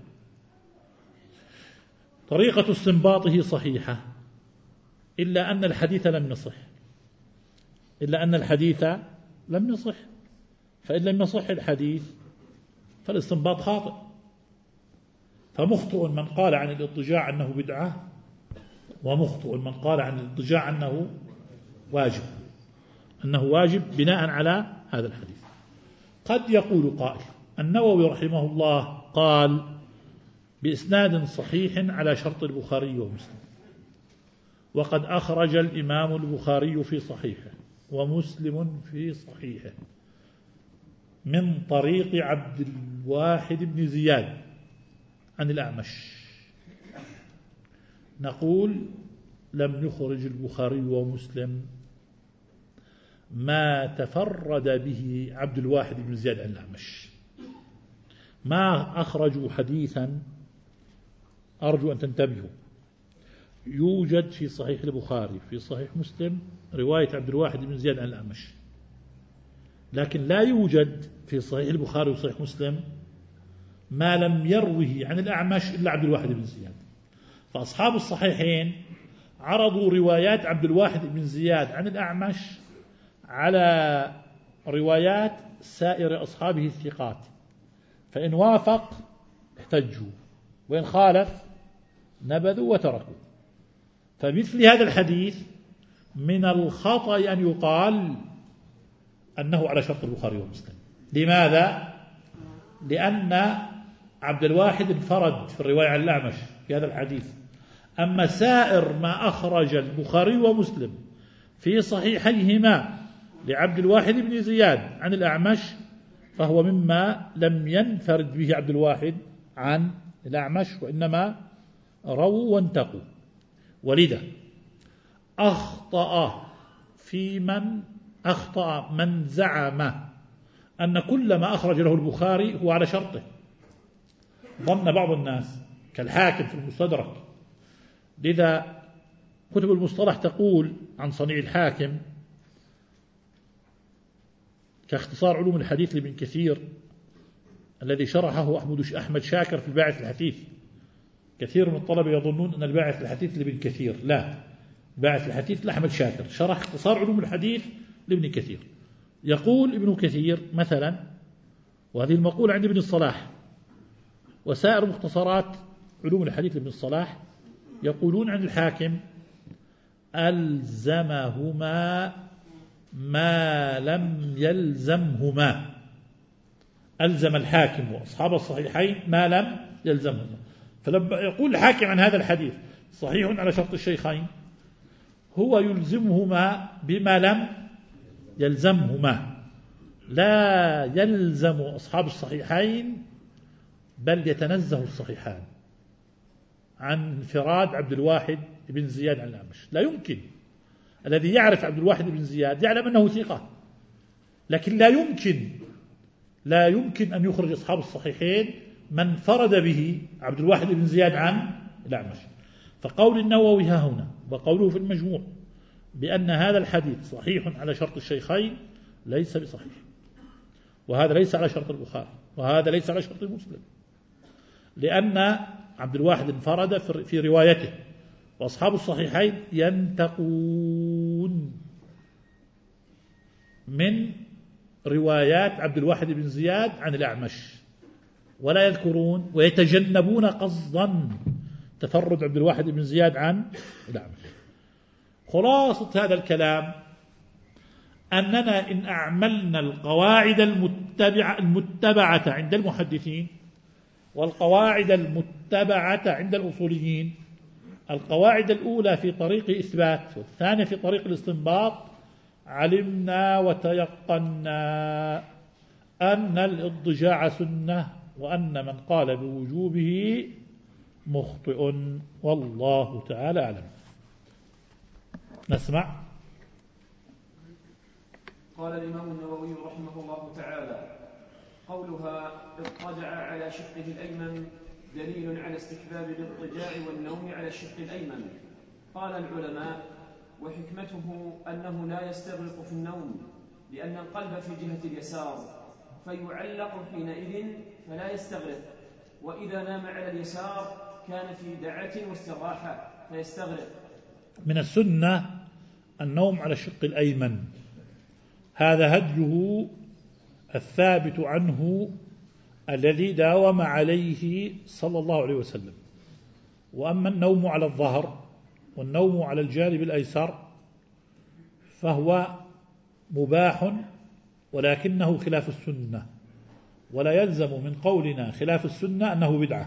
طريقة استنباطه صحيحة، إلا أن الحديث لم يصح إلا أن الحديث لم يصح فإن لم يصح الحديث فالاستنباط خاطئ. فمخطئ من قال عن الاضطجاع أنه بدعة، ومخطئ من قال عن الاضطجاع أنه واجب أنه واجب بناء على هذا الحديث. قد يقول قائل: النووي رحمه الله قال بإسناد صحيح على شرط البخاري ومسلم، وقد أخرج الإمام البخاري في صحيحه ومسلم في صحيحه من طريق عبد الواحد بن زياد عن الأعمش. نقول: لم يخرج البخاري ومسلم ما تفرد به عبد الواحد بن زياد عن الأعمش، ما أخرجوا حديثا. أرجو أن تنتبهوا، يوجد في صحيح البخاري في صحيح مسلم رواية عبد الواحد بن زياد عن الأعمش، لكن لا يوجد في صحيح البخاري وصحيح مسلم ما لم يروه عن الأعمش إلا عبد الواحد بن زياد. فأصحاب الصحيحين عرضوا روايات عبد الواحد بن زياد عن الأعمش على روايات سائر أصحابه الثقات، فإن وافق احتجوا وإن خالف نبذوا وتركوا. فمثل هذا الحديث من الخطأ أن يقال أنه على شرط البخاري ومسلم. لماذا؟ لأن عبد الواحد انفرد في الرواية عن الأعمش في هذا الحديث. أما سائر ما أخرج البخاري ومسلم في صحيحيهما لعبد الواحد بن زياد عن الأعمش فهو مما لم ينفرد به عبد الواحد عن الأعمش، وإنما رووا وانتقوا. ولذا أخطأ في من أخطأ من زعم أن كل ما أخرج له البخاري هو على شرطه. ظن بعض الناس كالحاكم في المستدرك. لذا كتب المصطلح تقول عن صنيع الحاكم كاختصار علوم الحديث لابن كثير الذي شرحه أحمد شاكر في الباعث الحثيث. كثير من الطلبة يظنون أن الباعث الحثيث لابن كثير، لا، الباعث الحثيث لأحمد شاكر شرح اختصار علوم الحديث لابن كثير. يقول ابن كثير مثلا، وهذه المقولة عند ابن الصلاح وسائر مختصرات علوم الحديث لابن الصلاح، يقولون عن الحاكم: ألزمهما ما لم يلزمهما. ألزم الحاكم وأصحاب الصحيحين ما لم يلزمهما. فلما يقول الحاكم عن هذا الحديث صحيح على شرط الشيخين، هو يلزمهما بما لم يلزمهما، لا يلزم أصحاب الصحيحين، بل يتنزه الصحيحان عن انفراد عبد الواحد بن زياد عن الأعمش. لا يمكن. الذي يعرف عبد الواحد بن زياد يعلم أنه ثقة، لكن لا يمكن لا يمكن أن يخرج أصحاب الصحيحين من فرد به عبد الواحد بن زياد عن الأعمش. فقول النووي ها هنا وقوله في المجموع بأن هذا الحديث صحيح على شرط الشيخين ليس بصحيح، وهذا ليس على شرط البخاري، وهذا ليس على شرط مسلم، لأن عبد الواحد انفرد في روايته، وأصحاب الصحيحين ينتقون من روايات عبد الواحد بن زياد عن الأعمش، ولا يذكرون ويتجنبون قصدا تفرد عبد الواحد بن زياد عن الأعمش. خلاصة هذا الكلام أننا إن أعملنا القواعد المتبعة, المتبعة عند المحدثين والقواعد المتبعة عند الأصوليين، القواعد الأولى في طريق إثبات والثانية في طريق الاستنباط، علمنا وتيقنا أن الاضجاع سنة، وأن من قال بوجوبه مخطئ، والله تعالى أعلم. نسمع. قال الإمام النووي رحمه الله تعالى: قولها اضطجع على شقه الأيمن دليل على استحباب الاضطجاع والنوم على الشق الأيمن. قال العلماء: وحكمته أنه لا يستغرق في النوم، لأن القلب في جهة اليسار فيعلق حينئذ فلا يستغرق، وإذا نام على اليسار كان في دعة واستراحة فيستغرق. من السنة النوم على الشق الأيمن، هذا هديه الثابت عنه الذي داوم عليه صلى الله عليه وسلم. وأما النوم على الظهر والنوم على الجانب الأيسر فهو مباح، ولكنه خلاف السنة، ولا يلزم من قولنا خلاف السنة أنه بدعة.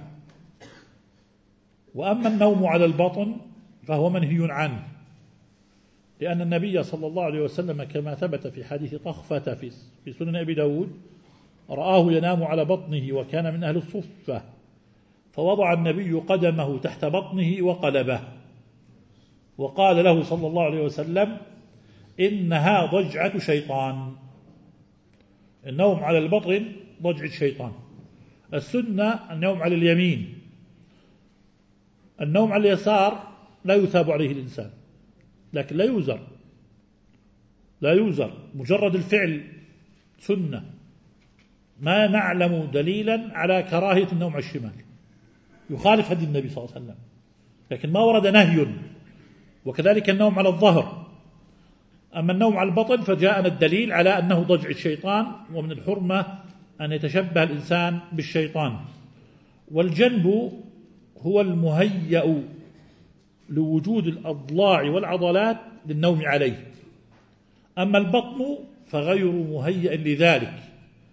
وأما النوم على البطن فهو منهي عنه، لأن النبي صلى الله عليه وسلم كما ثبت في حديث طخفة في سنن أبي داود رآه ينام على بطنه وكان من أهل الصفة، فوضع النبي قدمه تحت بطنه وقلبه، وقال له صلى الله عليه وسلم: إنها ضجعة شيطان. النوم على البطن ضجعة شيطان. السنة النوم على اليمين. النوم على اليسار لا يثاب عليه الإنسان، لكن لا يوزر لا يوزر مجرد الفعل سنة، ما نعلم دليلا على كراهية النوم على الشمال، يخالف هدي النبي صلى الله عليه وسلم، لكن ما ورد نهي. وكذلك النوم على الظهر. أما النوم على البطن فجاءنا الدليل على أنه ضجع الشيطان، ومن الحرمة أن يتشبه الإنسان بالشيطان. والجنب هو المهيأ لوجود الأضلاع والعضلات للنوم عليه، أما البطن فغير مهيأ لذلك،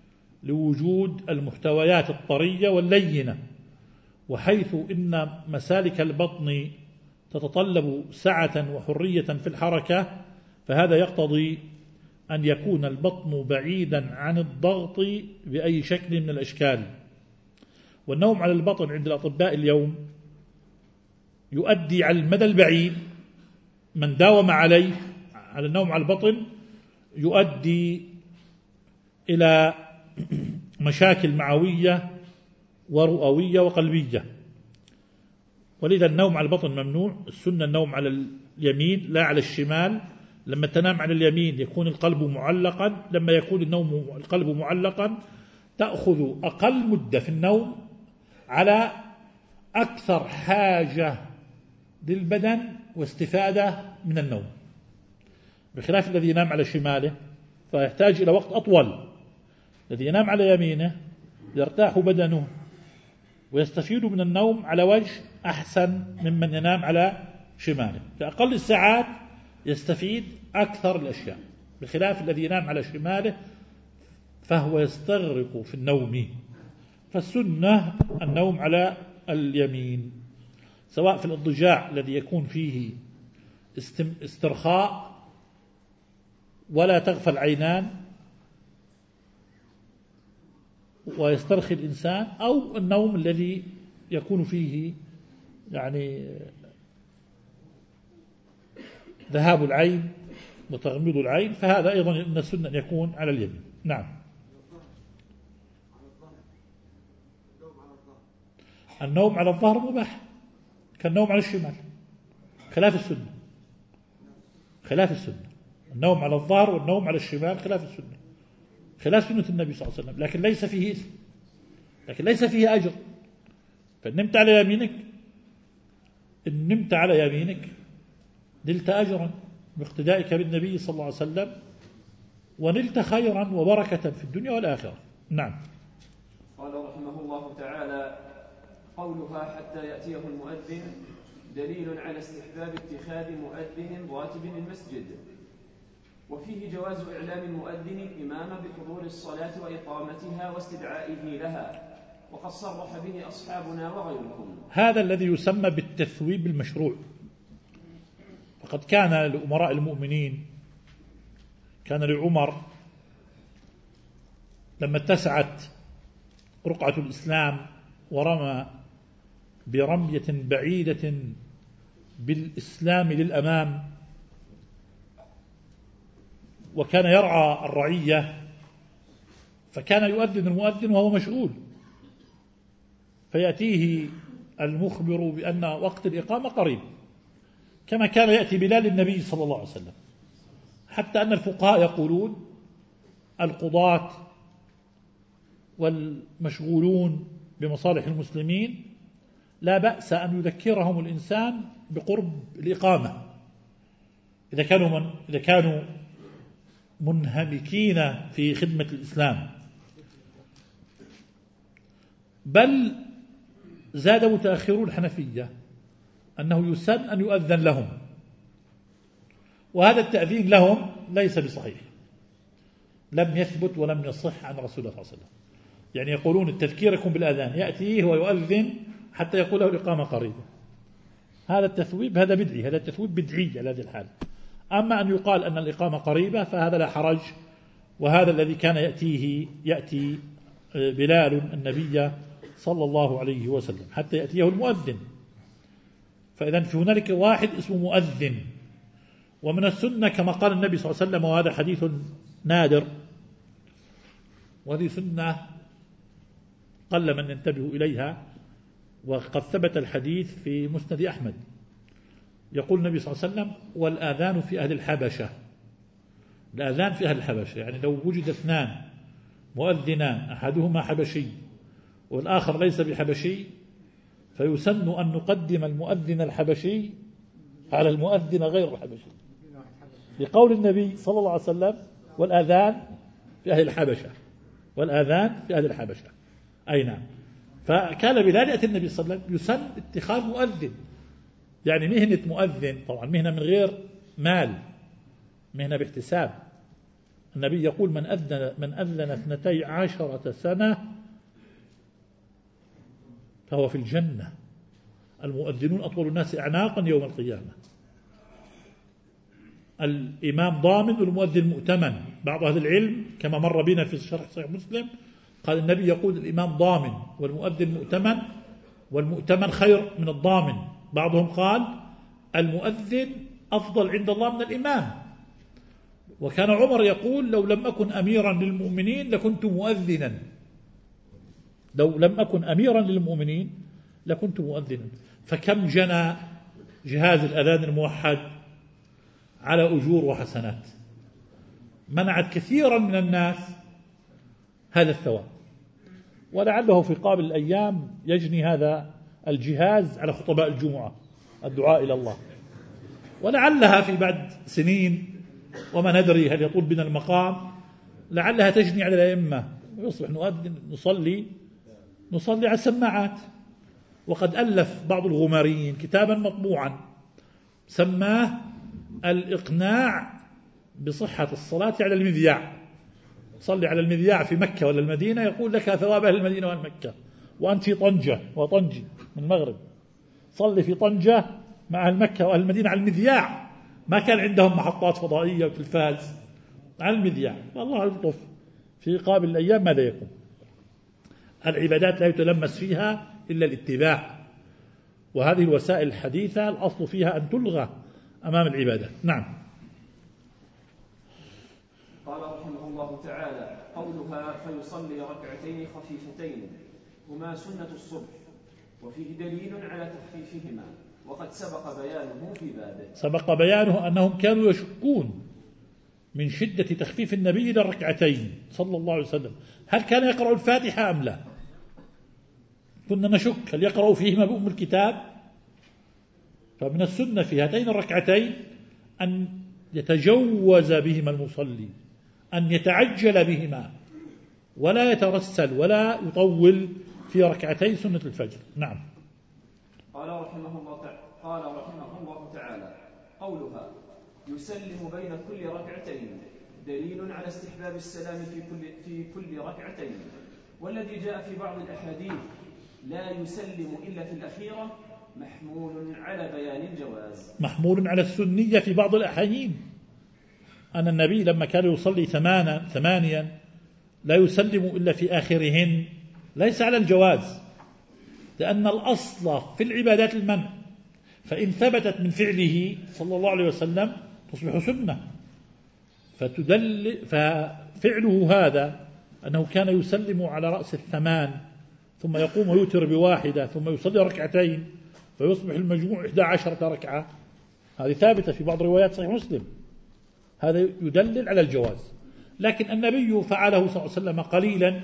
لوجود المحتويات الطرية واللينة، وحيث إن مسالك البطن تتطلب سعة وحرية في الحركة، فهذا يقتضي أن يكون البطن بعيدا عن الضغط بأي شكل من الأشكال. والنوم على البطن عند الأطباء اليوم يؤدي على المدى البعيد، من داوم عليه على النوم على البطن يؤدي إلى مشاكل معوية ورؤوية وقلبية. ولذا النوم على البطن ممنوع. السنة النوم على اليمين لا على الشمال. لما تنام على اليمين يكون القلب معلقا، لما يكون النوم القلب معلقا تأخذ أقل مدة في النوم على أكثر حاجة للبدن واستفادة من النوم، بخلاف الذي ينام على شماله فيحتاج إلى وقت أطول. الذي ينام على يمينه يرتاح بدنه ويستفيد من النوم على وجه أحسن ممن ينام على شماله. في أقل الساعات يستفيد أكثر الأشياء، بخلاف الذي ينام على شماله فهو يستغرق في النوم. فالسنة النوم على اليمين، سواء في الاضطجاع الذي يكون فيه استرخاء ولا تغفى العينان ويسترخي الإنسان، أو النوم الذي يكون فيه يعني ذهاب العين وتغميض العين، فهذا أيضا من السنة أن يكون على اليمين. نعم. النوم على الظهر مباح كالنوم على الشمال، خلاف السنة. خلاف السنة النوم على الظهر والنوم على الشمال خلاف السنة، خلاف سنة النبي صلى الله عليه وسلم، لكن ليس فيه إثم، لكن ليس فيه أجر. فنمت على يمينك، إن نمت على يمينك نلت أجرا باقتدائك بالنبي صلى الله عليه وسلم، ونلت خيرا وبركة في الدنيا والآخرة. نعم. قال رحمه الله تعالى: قولها حتى يأتيه المؤذن دليل على استحباب اتخاذ مؤذن راتب للمسجد، وفيه جواز إعلام المؤذن الإمام بحضور الصلاة وإقامتها واستدعائه لها، وقد صرح به أصحابنا وغيرهم. هذا الذي يسمى بالتثويب المشروع. فقد كان لأمراء المؤمنين، كان لعمر لما اتسعت رقعة الإسلام ورمى برمية بعيدة بالإسلام للأمام، وكان يرعى الرعية، فكان يؤذن المؤذن وهو مشغول، فيأتيه المخبر بأن وقت الإقامة قريب، كما كان يأتي بلال النبي صلى الله عليه وسلم. حتى أن الفقهاء يقولون القضاة والمشغولون بمصالح المسلمين لا بأس أن يذكرهم الإنسان بقرب الإقامة إذا كانوا من إذا كانوا منهمكين في خدمة الإسلام. بل زاد متأخرون الحنفية أنه يسن أن يؤذن لهم، وهذا التأذين لهم ليس بصحيح، لم يثبت ولم يصح عن رسول الله صلى الله عليه وسلم. يعني يقولون التذكير يكون بالأذان، يأتيه ويؤذن حتى يقول له الإقامة قريبة. هذا التثويب هذا بدعي، هذا التثويب بدعي على هذه الحال. أما أن يقال أن الإقامة قريبة فهذا لا حرج، وهذا الذي كان يأتيه يأتي بلال النبي صلى الله عليه وسلم حتى يأتيه المؤذن. فإذا في هنالك واحد اسمه مؤذن. ومن السنة كما قال النبي صلى الله عليه وسلم، وهذا حديث نادر، وهذه سنة قل من ينتبه إليها، وقد ثبت الحديث في مسند أحمد. يقول النبي صلى الله عليه وسلم: والآذان في أهل الحبشة. الآذان في أهل الحبشة، يعني لو وجد اثنان مؤذنان أحدهما حبشي والآخر ليس بحبشي، فيسن أن نقدم المؤذن الحبشي على المؤذن غير الحبشي، لقول النبي صلى الله عليه وسلم: والآذان في أهل الحبشة، والآذان في أهل الحبشة. أي نعم. فكان بلال يأتي النبي صلى الله عليه وسلم يسن اتخاذ مؤذن، يعني مهنة مؤذن طبعا مهنة من غير مال، مهنة باحتساب، النبي يقول من أذن, من أذن اثنتي عشرة سنة فهو في الجنة. المؤذنون أطول الناس أعناقا يوم القيامة. الإمام ضامن والمؤذن مؤتمن. بعض أهل العلم كما مر بنا في شرح صحيح مسلم قال النبي يقول الإمام ضامن والمؤذن مؤتمن، والمؤتمن خير من الضامن. بعضهم قال المؤذن أفضل عند الله من الإمام. وكان عمر يقول لو لم أكن أميرا للمؤمنين لكنت مؤذنا، لو لم أكن أميرا للمؤمنين لكنت مؤذنا. فكم جنى جهاز الأذان الموحد على أجور وحسنات، منعت كثيرا من الناس هذا الثواب. ولعله في قابل الأيام يجني هذا الجهاز على خطباء الجمعة الدعاء إلى الله، ولعلها في بعد سنين وما ندري هل يطول بنا المقام لعلها تجني على الأئمة ويصبح نؤذن نصلي نصلي على السماعات. وقد ألف بعض الغماريين كتابا مطبوعا سماه الإقناع بصحة الصلاة على المذياع. صلي على المذياع في مكة ولا المدينة يقول لك ثواب أهل المدينة والمكة، وأنت في طنجة وطنجي من المغرب، صلي في طنجة مع أهل مكة وأهل المدينة على المذياع. ما كان عندهم محطات فضائية وتلفاز، على المذياع. والله يلطف في قابل الأيام ماذا يكون. العبادات لا يتلمس فيها إلا الاتباع، وهذه الوسائل الحديثة الأصل فيها أن تلغى أمام العبادات. نعم. قال رحمه الله تعالى: قولها فيصلي ركعتين خفيفتين هما سنة الصبح، وفيه دليل على تخفيفهما، وقد سبق بيانه في بابه. سبق بيانه أنهم كانوا يشكون من شدة تخفيف النبي إلى الركعتين صلى الله عليه وسلم، هل كان يقرأ الفاتحة أم لا؟ كنا نشك هل يقرأ فيهما بأم الكتاب؟ فمن السنة في هاتين الركعتين أن يتجوز بهما المصلي، أن يتعجل بهما ولا يترسل ولا يطول في ركعتي سنة الفجر. نعم. قال رحمه الله تعالى قال رحمه الله تعالى: قولها يسلم بين كل ركعتين دليل على استحباب السلام في كل في كل ركعتين، والذي جاء في بعض الأحاديث لا يسلم إلا في الأخيرة محمول على بيان الجواز، محمول على السنية في بعض الأحايين. أن النبي لما كان يصلي ثمانا ثمانيا لا يسلم إلا في آخرهن ليس على الجواز، لأن الأصل في العبادات المنع، فإن ثبتت من فعله صلى الله عليه وسلم تصبح سنة. فتدل ففعله هذا أنه كان يسلم على رأس الثمان ثم يقوم ويوتر بواحدة ثم يصلي ركعتين فيصبح المجموع إحدى عشرة ركعة، هذه ثابتة في بعض روايات صحيح مسلم، هذا يدلل على الجواز. لكن النبي فعله صلى الله عليه وسلم قليلا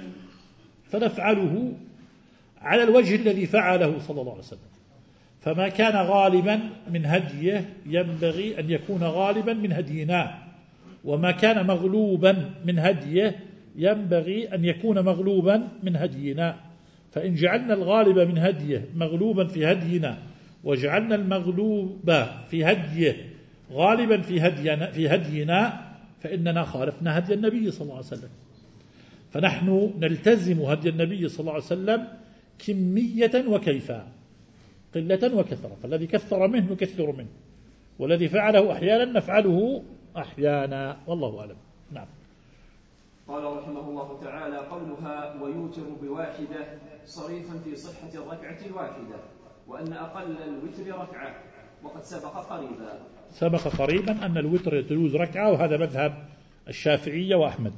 فنفعله على الوجه الذي فعله صلى الله عليه وسلم. فما كان غالبا من هديه ينبغي أن يكون غالبا من هدينا، وما كان مغلوبا من هديه ينبغي أن يكون مغلوبا من هدينا. فإن جعلنا الغالب من هديه مغلوبا في هدينا وجعلنا المغلوب في هديه غالبا في هدينا, في هدينا فإننا خالفنا هدي النبي صلى الله عليه وسلم. فنحن نلتزم هدي النبي صلى الله عليه وسلم كمية وكيفا، قلة وكثرة، فالذي كثر منه نكثر منه، والذي فعله أحيانا نفعله أحيانا، والله أعلم. نعم. قال رحمه الله تعالى: قولها ويوتر بواحدة صريفا في صحة الركعة الواحدة، وأن أقل الوتر ركعة، وقد سبق قريبا سبق قريبا أن الوتر يجوز ركعة، وهذا مذهب الشافعية وأحمد.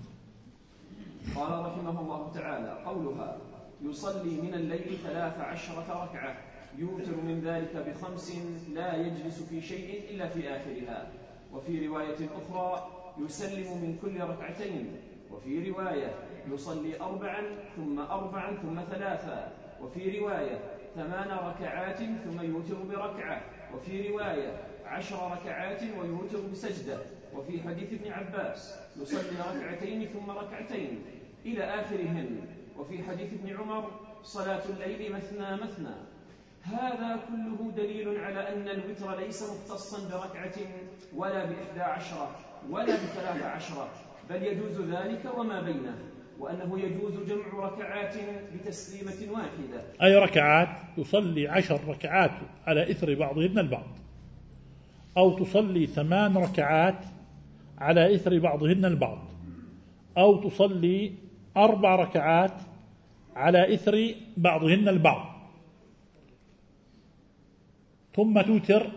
قال رحمه الله تعالى: قولها يصلي من الليل ثلاث عشرة ركعة يوتر من ذلك بخمس لا يجلس في شيء إلا في آخرها. وفي رواية أخرى يسلم من كل ركعتين. وفي رواية يصلي أربعا ثم أربعا ثم ثلاثا. وفي رواية ثمان ركعات ثم يوتر بركعة. وفي رواية عشر ركعات ويوتر بسجدة. وفي حديث ابن عباس يصلي ركعتين ثم ركعتين إلى آخرهن. وفي حديث ابن عمر صلاة الليل مثنى مثنى. هذا كله دليل على أن الوتر ليس مختصا بركعة ولا بإحدى عشرة ولا بثلاث عشرة، بل يجوز ذلك وما بينه، وأنه يجوز جمع ركعات بتسليمة واحدة. أي ركعات؟ تصلي عشر ركعات على إثر بعضهن البعض، أو تصلي ثمان ركعات على إثر بعضهن البعض، أو تصلي أربع ركعات على إثر بعضهن البعض، ثم توتر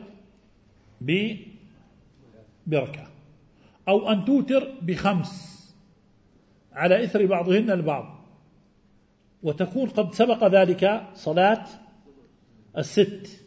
بركعة، أو أن توتر بخمس على إثر بعضهن البعض، وتكون قد سبق ذلك صلاة الست،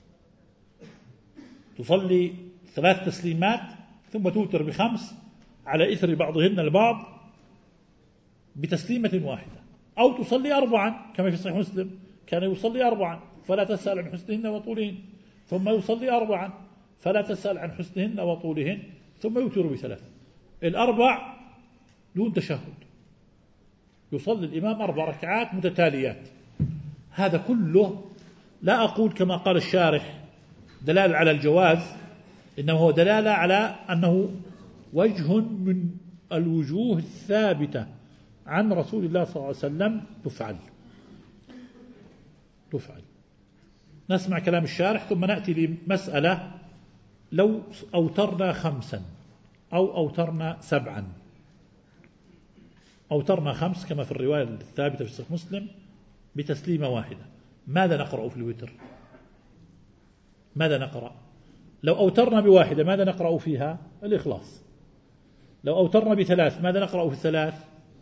تصلي ثلاث تسليمات ثم توتر بخمس على إثر بعضهن البعض بتسليمة واحدة، أو تصلي أربعا كما في صحيح مسلم كان يصلي أربعا فلا تسأل عن حسنهن وطولهن، ثم يصلي أربعا فلا تسأل عن حسنهن وطولهن، ثم يوتر بثلاث. الأربع دون تشهد، يصلي الإمام أربع ركعات متتاليات. هذا كله لا أقول كما قال الشارح دلالة على الجواز، إنما هو دلالة على أنه وجه من الوجوه الثابتة عن رسول الله صلى الله عليه وسلم تفعل تفعل نسمع كلام الشارح ثم نأتي لمسألة: لو أوترنا خمسا أو أوترنا سبعا. أوترنا خمس كما في الرواية الثابتة في صحيح مسلم بتسليمة واحدة، ماذا نقرأ في الوتر؟ ماذا نقرأ؟ لو أوترنا بواحدة ماذا نقرأ فيها؟ الإخلاص. لو أوترنا بثلاث ماذا نقرأ في الثلاث؟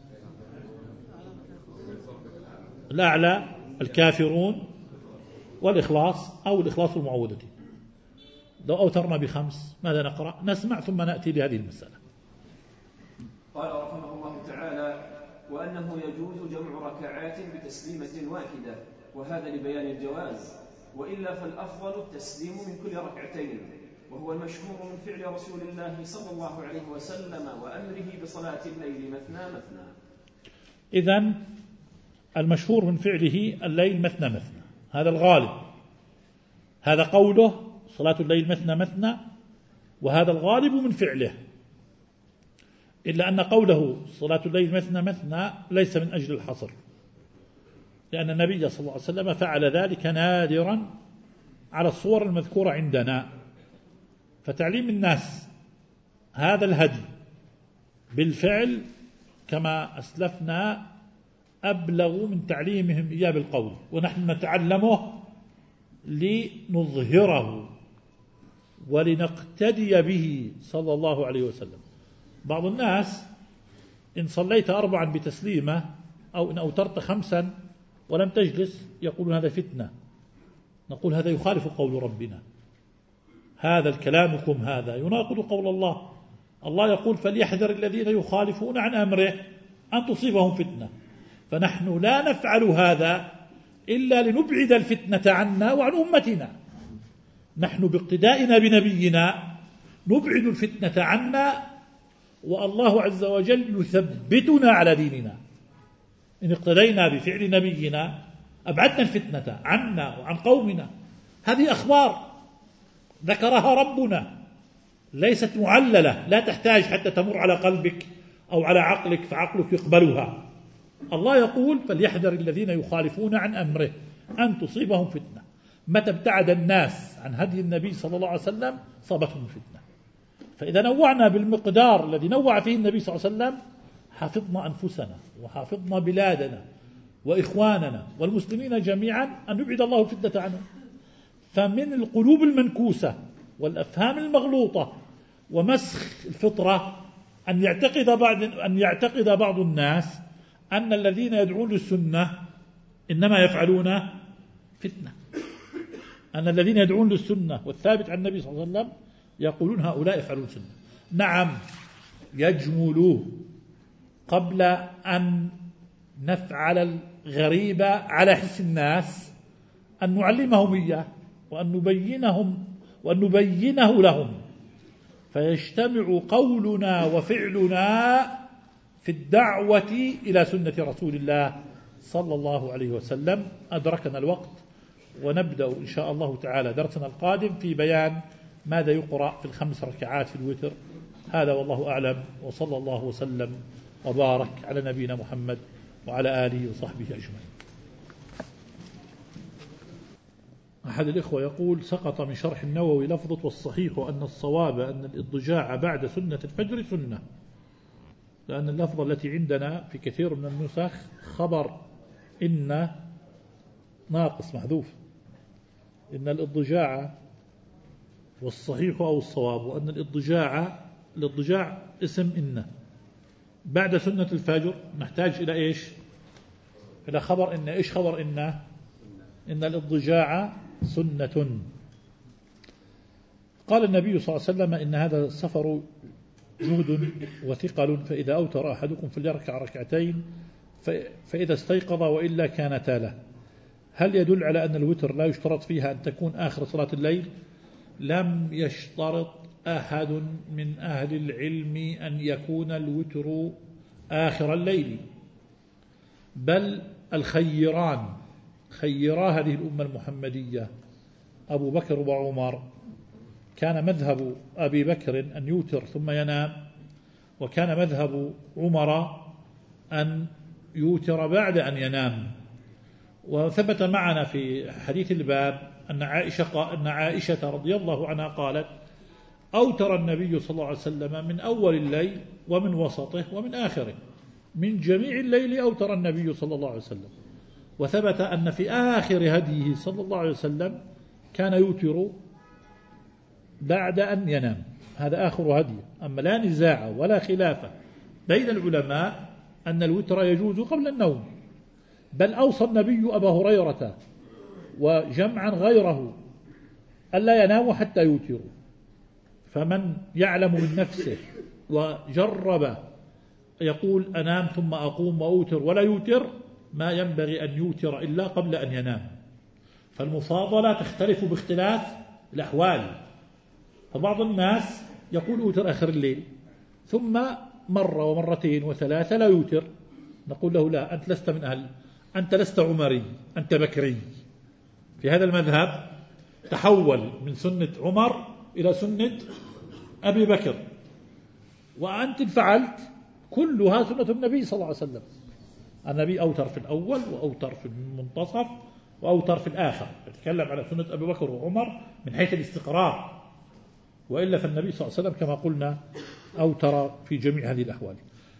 الأعلى، الكافرون، والإخلاص أو الإخلاص المعوذتين. لو أوترنا بخمس ماذا نقرأ؟ نسمع ثم نأتي لهذه المسألة. قال رحمه الله تعالى: وأنه يجوز جمع ركعات بتسليمة واحدة، وهذا لبيان الجواز، وإلا فالأفضل التسليم من كل ركعتين، وهو المشهور من فعل رسول الله صلى الله عليه وسلم وأمره بصلاة الليل مثنى مثنى. إذن المشهور من فعله الليل مثنى مثنى، هذا الغالب، هذا قوله صلاة الليل مثنى مثنى، وهذا الغالب من فعله، إلا أن قوله صلاة الليل مثنى مثنى ليس من أجل الحصر، لأن النبي صلى الله عليه وسلم فعل ذلك نادرا على الصور المذكورة عندنا، فتعليم الناس هذا الهدي بالفعل كما أسلفنا أبلغ من تعليمهم إياه بالقول، ونحن نتعلمه لنظهره ولنقتدي به صلى الله عليه وسلم. بعض الناس إن صليت أربعا بتسليمة أو إن أوترت خمسا ولم تجلس يقولون هذا فتنة، نقول هذا يخالف قول ربنا، هذا الكلامكم هذا يناقض قول الله. الله يقول: فليحذر الذين يخالفون عن أمره أن تصيبهم فتنة. فنحن لا نفعل هذا إلا لنبعد الفتنة عنا وعن أمتنا، نحن باقتدائنا بنبينا نبعد الفتنة عنا، والله عز وجل يثبتنا على ديننا. إن اقتدينا بفعل نبينا أبعدنا الفتنة عنا وعن قومنا. هذه أخبار ذكرها ربنا، ليست معللة، لا تحتاج حتى تمر على قلبك أو على عقلك فعقلك يقبلها. الله يقول: فليحذر الذين يخالفون عن أمره أن تصيبهم فتنة. متى ابتعد الناس عن هدي النبي صلى الله عليه وسلم صابتهم فتنة. فإذا نوعنا بالمقدار الذي نوع فيه النبي صلى الله عليه وسلم حافظنا أنفسنا وحافظنا بلادنا وإخواننا والمسلمين جميعا أن يبعد الله الفتنة عنهم. فمن القلوب المنكوسة والأفهام المغلوطة ومسخ الفطرة أن يعتقد بعض أن يعتقد بعض الناس أن الذين يدعون للسنة إنما يفعلون فتنة، أن الذين يدعون للسنة والثابت عن النبي صلى الله عليه وسلم يقولون هؤلاء يفعلون سنة. نعم، يجملوا قبل أن نفعل الغريبة على حس الناس أن نعلمهم إياه وأن نبينهم وأن نبينه لهم، فيجتمع قولنا وفعلنا في الدعوة إلى سنة رسول الله صلى الله عليه وسلم. أدركنا الوقت، ونبدأ إن شاء الله تعالى درسنا القادم في بيان ماذا يقرأ في الخمس ركعات في الوتر هذا والله أعلم، وصلى الله وسلم وبارك على نبينا محمد وعلى آله وصحبه أجمعين. أحد الإخوة يقول: سقط من شرح النووي لفظة والصحيح أن الصواب أن الإضجاع بعد سنة الفجر سنة، لأن اللفظة التي عندنا في كثير من النسخ خبر إن ناقص محذوف، إن الإضجاع والصحيح أو الصواب، وأن الإضجاع الإضجاع اسم إن بعد سنة الفجر نحتاج إلى إيش؟ إلى خبر إن. إيش خبر إن؟ إن الإضجاع سنة. قال النبي صلى الله عليه وسلم: إن هذا السفر جهد وثقل، فإذا أوتر أحدكم فليركع ركعتين فإذا استيقظ وإلا كانتا له. هل يدل على أن الوتر لا يشترط فيها أن تكون آخر صلاة الليل؟ لم يشترط أحد من أهل العلم أن يكون الوتر آخر الليل، بل الخيران خيرا هذه الأمة المحمدية أبو بكر وعمر. كان مذهب أبي بكر أن يوتر ثم ينام، وكان مذهب عمر أن يوتر بعد أن ينام. وثبت معنا في حديث الباب أن عائشة, أن عائشة رضي الله عنها قالت: أوتر النبي صلى الله عليه وسلم من أول الليل ومن وسطه ومن آخره، من جميع الليل أوتر النبي صلى الله عليه وسلم. وثبت أن في آخر هديه صلى الله عليه وسلم كان يوتر بعد أن ينام، هذا آخر هديه. أما لا نزاع ولا خلاف بين العلماء أن الوتر يجوز قبل النوم، بل أوصى النبي أبا هريرة وجمعا غيره ألا يناموا حتى يوتروا. فمن يعلم من نفسه وجرب يقول أنام ثم أقوم وأوتر ولا يوتر، ما ينبغي أن يوتر إلا قبل أن ينام. فالمفاضلة تختلف باختلاف الأحوال، فبعض الناس يقول أوتر آخر الليل، ثم مرة ومرتين وثلاثة لا يوتر، نقول له: لا، أنت لست من أهل، أنت لست عمري، أنت بكري. في هذا المذهب تحول من سنة عمر إلى سنة أبي بكر، وأنت فعلت كلها سنة النبي صلى الله عليه وسلم. النبي أوتر في الأول وأوتر في المنتصف وأوتر في الآخر. يتكلم على سنة أبي بكر وعمر من حيث الاستقرار، وإلا فالنبي صلى الله عليه وسلم كما قلنا أوتر في جميع هذه الأحوال.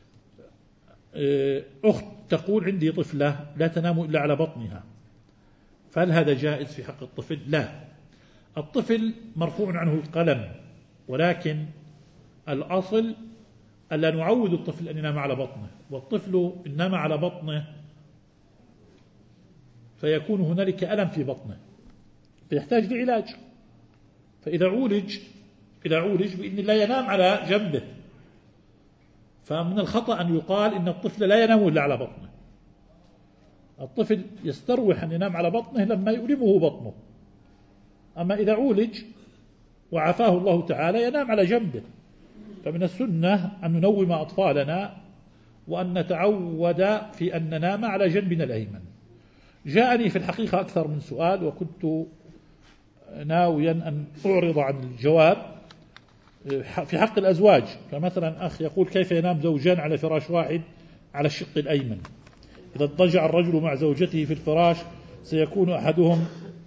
أخت تقول: عندي طفلة لا تنام إلا على بطنها، فهل هذا جائز في حق الطفل؟ لا، الطفل مرفوع عنه القلم، ولكن الأصل ألا نعود الطفل أن ينام على بطنه، والطفل إن نام على بطنه فيكون هنالك ألم في بطنه فيحتاج لعلاج، فإذا عولج إذا عولج بإذن الله ينام على جنبه. فمن الخطأ أن يقال إن الطفل لا ينام إلا على بطنه. الطفل يستروح أن ينام على بطنه لما يؤلمه بطنه، أما إذا عولج وعافاه الله تعالى ينام على جنبه. فمن السنة أن ننوم أطفالنا وأن نتعود في أن ننام على جنبنا الأيمن. جاءني في الحقيقة أكثر من سؤال، وكنت ناويا أن أعرض عن الجواب في حق الأزواج. فمثلا أخ يقول: كيف ينام زوجان على فراش واحد على الشق الأيمن؟ إذا اضطجع الرجل مع زوجته في الفراش سيكون أحدهم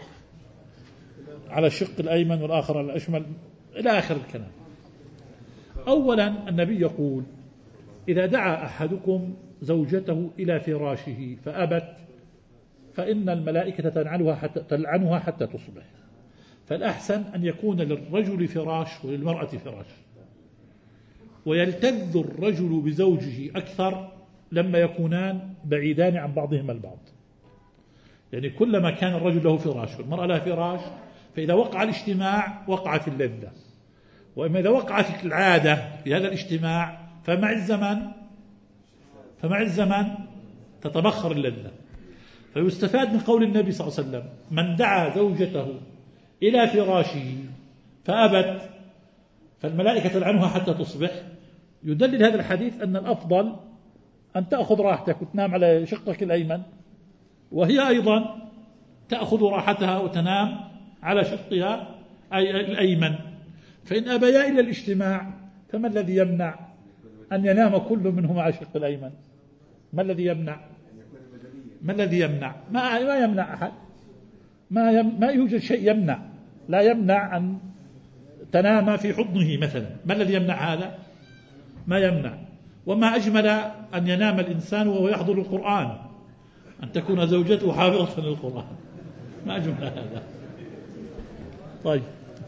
على الشق الأيمن والآخر على الأشمل، إلى آخر الكلام. أولا النبي يقول: إذا دعا أحدكم زوجته إلى فراشه فأبت فإن الملائكة تلعنها حتى, تلعنها حتى تصبح. فالأحسن أن يكون للرجل فراش وللمرأة فراش، ويلتذ الرجل بزوجه أكثر لما يكونان بعيدان عن بعضهما البعض. يعني كلما كان الرجل له فراش والمرأة لها فراش، فإذا وقع الاجتماع وقعت اللذة، وإما إذا وقعت العادة في هذا الاجتماع فمع الزمن فمع الزمن تتبخر اللذة. فيستفاد من قول النبي صلى الله عليه وسلم: من دعا زوجته إلى فراشه فأبت فالملائكة تلعنها حتى تصبح. يدلل هذا الحديث أن الأفضل أن تأخذ راحتك وتنام على شقك الأيمن، وهي أيضا تأخذ راحتها وتنام على شقها أي الأيمن. فإن أبيا إلى الاجتماع فما الذي يمنع أن ينام كل منهما على الشق الأيمن؟ ما الذي يمنع؟ ما الذي يمنع؟ ما ما يمنع أحد، ما يم ما يوجد شيء يمنع، لا يمنع أن تنام في حضنه مثلا. ما الذي يمنع هذا؟ ما يمنع. وما أجمل أن ينام الإنسان وهو يحضر القرآن، أن تكون زوجته حافظة للقرآن، ما أجمل هذا. طيب،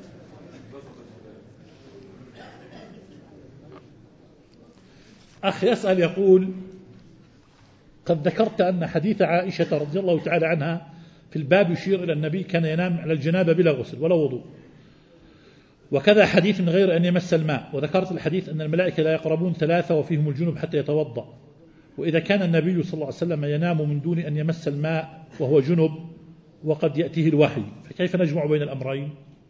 أخ يسأل يقول: قد ذكرت أن حديث عائشة رضي الله تعالى عنها في الباب يشير إلى النبي كان ينام على الجنابة بلا غسل ولا وضوء، وكذا حديث من غير أن يمس الماء، وذكرت الحديث أن الملائكة لا يقربون ثلاثة وفيهم الجنوب حتى يتوضأ. وإذا كان النبي صلى الله عليه وسلم ينام من دون أن يمس الماء وهو جنب وقد يأتيه الوحي، فكيف نجمع بين الأمرين؟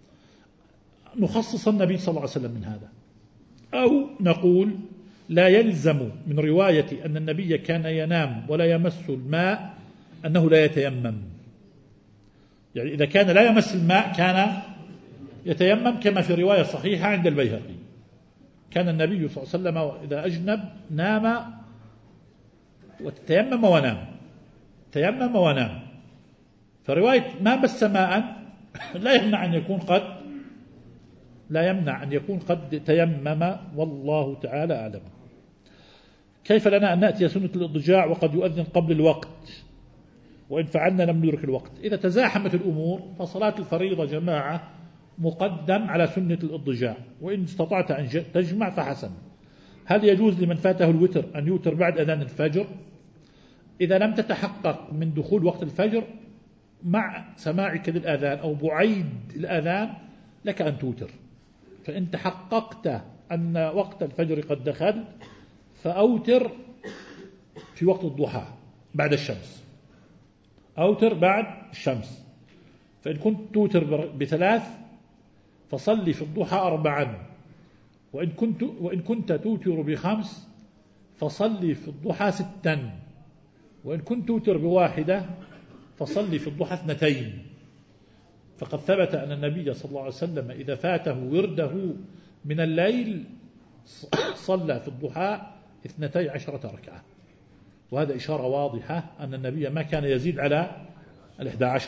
نخصص النبي صلى الله عليه وسلم من هذا، أو نقول لا يلزم من رواية أن النبي كان ينام ولا يمس الماء أنه لا يتيمم. يعني إذا كان لا يمس الماء كان يتيمم، كما في رواية صحيحة عند البيهقي كان النبي صلى الله عليه وسلم إذا أجنب نام وتيمم ونام، تيمم ونام. فرواية ما مس ماء لا يمنع أن يكون قد لا يمنع أن يكون قد تيمم، والله تعالى أعلم. كيف لنا أن نأتي سنة الاضطجاع وقد يؤذن قبل الوقت، وإن فعلنا لم ندرك الوقت؟ إذا تزاحمت الأمور فصلاة الفريضة جماعة مقدم على سنة الاضطجاع، وإن استطعت أن تجمع فحسن. هل يجوز لمن فاته الوتر أن يوتر بعد أذان الفجر؟ إذا لم تتحقق من دخول وقت الفجر مع سماعك للأذان أو بعيد الأذان لك أن توتر. فإن تحققت أن وقت الفجر قد دخل فأوتر في وقت الضحى بعد الشمس، أوتر بعد الشمس. فإن كنت توتر بثلاث فصلي في الضحى أربعا، وإن كنت, وإن كنت توتر بخمس فصلي في الضحى ستا، وإن كنت توتر بواحدة فصلي في الضحى اثنتين. فقد ثبت أن النبي صلى الله عليه وسلم إذا فاته ورده من الليل صلى في الضحى اثنتي عشرة ركعة، وهذا إشارة واضحة أن النبي ما كان يزيد على الإحدى عشر.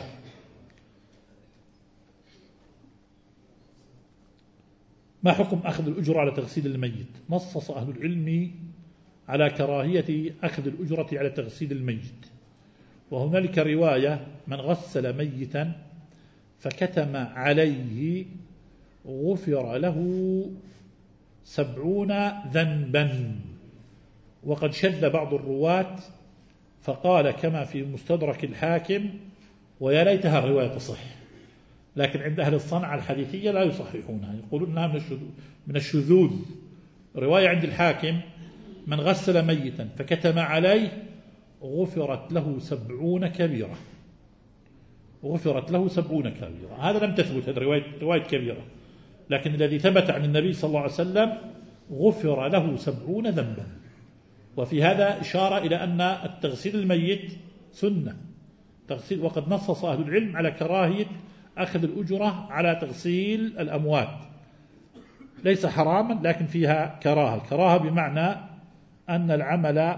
ما حكم أخذ الأجرة على تغسيل الميت؟ نصص أهل العلم على كراهية أخذ الأجرة على تغسيل الميت، وهنالك رواية: من غسل ميتا فكتم عليه غفر له سبعون ذنبا. وقد شذ بعض الرواة فقال كما في مستدرك الحاكم: ويا ليتها الرواية تصح، لكن عند أهل الصنعة الحديثية لا يصححونها، يقولون أنها من الشذوذ. رواية عند الحاكم: من غسل ميتا فكتم عليه غفرت له سبعون كبيرة، غفرت له سبعون كبيرة. هذا لم تثبت، هذا رواية, رواية كبيرة، لكن الذي ثبت عن النبي صلى الله عليه وسلم غفر له سبعون ذنبا. وفي هذا إشارة إلى أن التغسيل الميت سنة تغسيل، وقد نصص أهل العلم على كراهية أخذ الأجرة على تغسيل الأموات، ليس حراما لكن فيها كراهة. الكراهة بمعنى أن العمل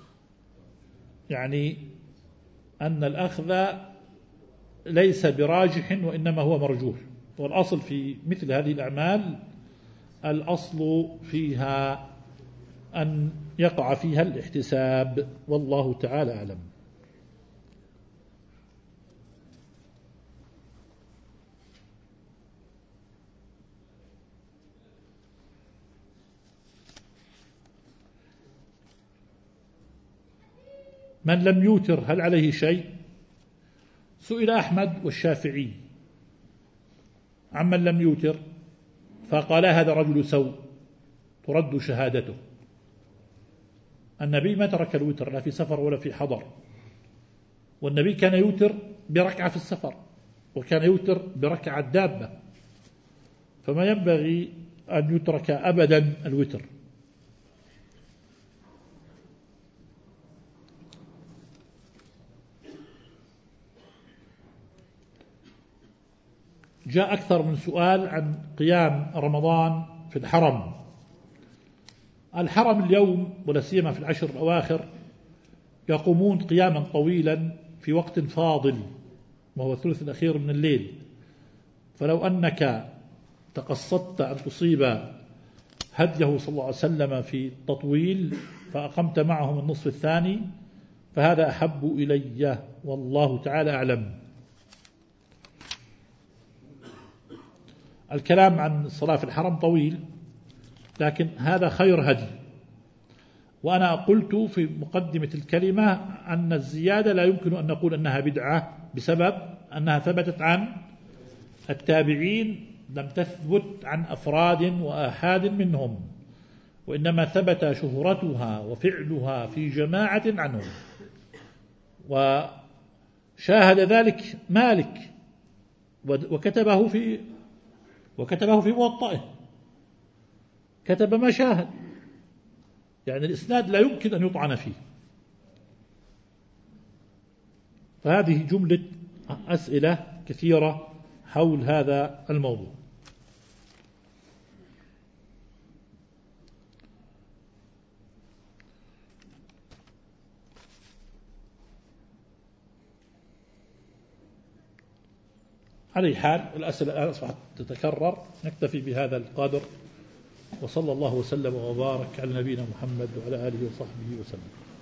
يعني أن الأخذ ليس براجح وإنما هو مرجوح، والأصل في مثل هذه الأعمال الأصل فيها أن يقع فيها الاحتساب، والله تعالى أعلم. من لم يوتر هل عليه شيء؟ سئل أحمد والشافعي عمن لم يوتر فقال هذا رجل سوء ترد شهادته. النبي ما ترك الوتر لا في سفر ولا في حضر، والنبي كان يوتر بركعة في السفر وكان يوتر بركعة دابة، فما ينبغي أن يترك أبدا الوتر. جاء أكثر من سؤال عن قيام رمضان في الحرم، الحرم اليوم ولا سيما في العشر الأواخر يقومون قياما طويلا في وقت فاضل وهو الثلث الأخير من الليل، فلو أنك تقصدت أن تصيب هديه صلى الله عليه وسلم في التطويل فأقمت معهم النصف الثاني فهذا أحب إلي والله تعالى أعلم. الكلام عن الصلاة في الحرم طويل، لكن هذا خير هدي. وأنا قلت في مقدمة الكلمة أن الزيادة لا يمكن أن نقول أنها بدعة بسبب أنها ثبتت عن التابعين، لم تثبت عن أفراد وآحاد منهم، وإنما ثبت شهرتها وفعلها في جماعة عنهم، وشاهد ذلك مالك وكتبه في وكتبه في موطئه، كتب ما شاهد، يعني الإسناد لا يمكن أن يطعن فيه. فهذه جملة أسئلة كثيرة حول هذا الموضوع. على حال الأسئلة الآن أصبحت تتكرر، نكتفي بهذا القدر، وصلى الله وسلم وبارك على نبينا محمد وعلى آله وصحبه وسلم.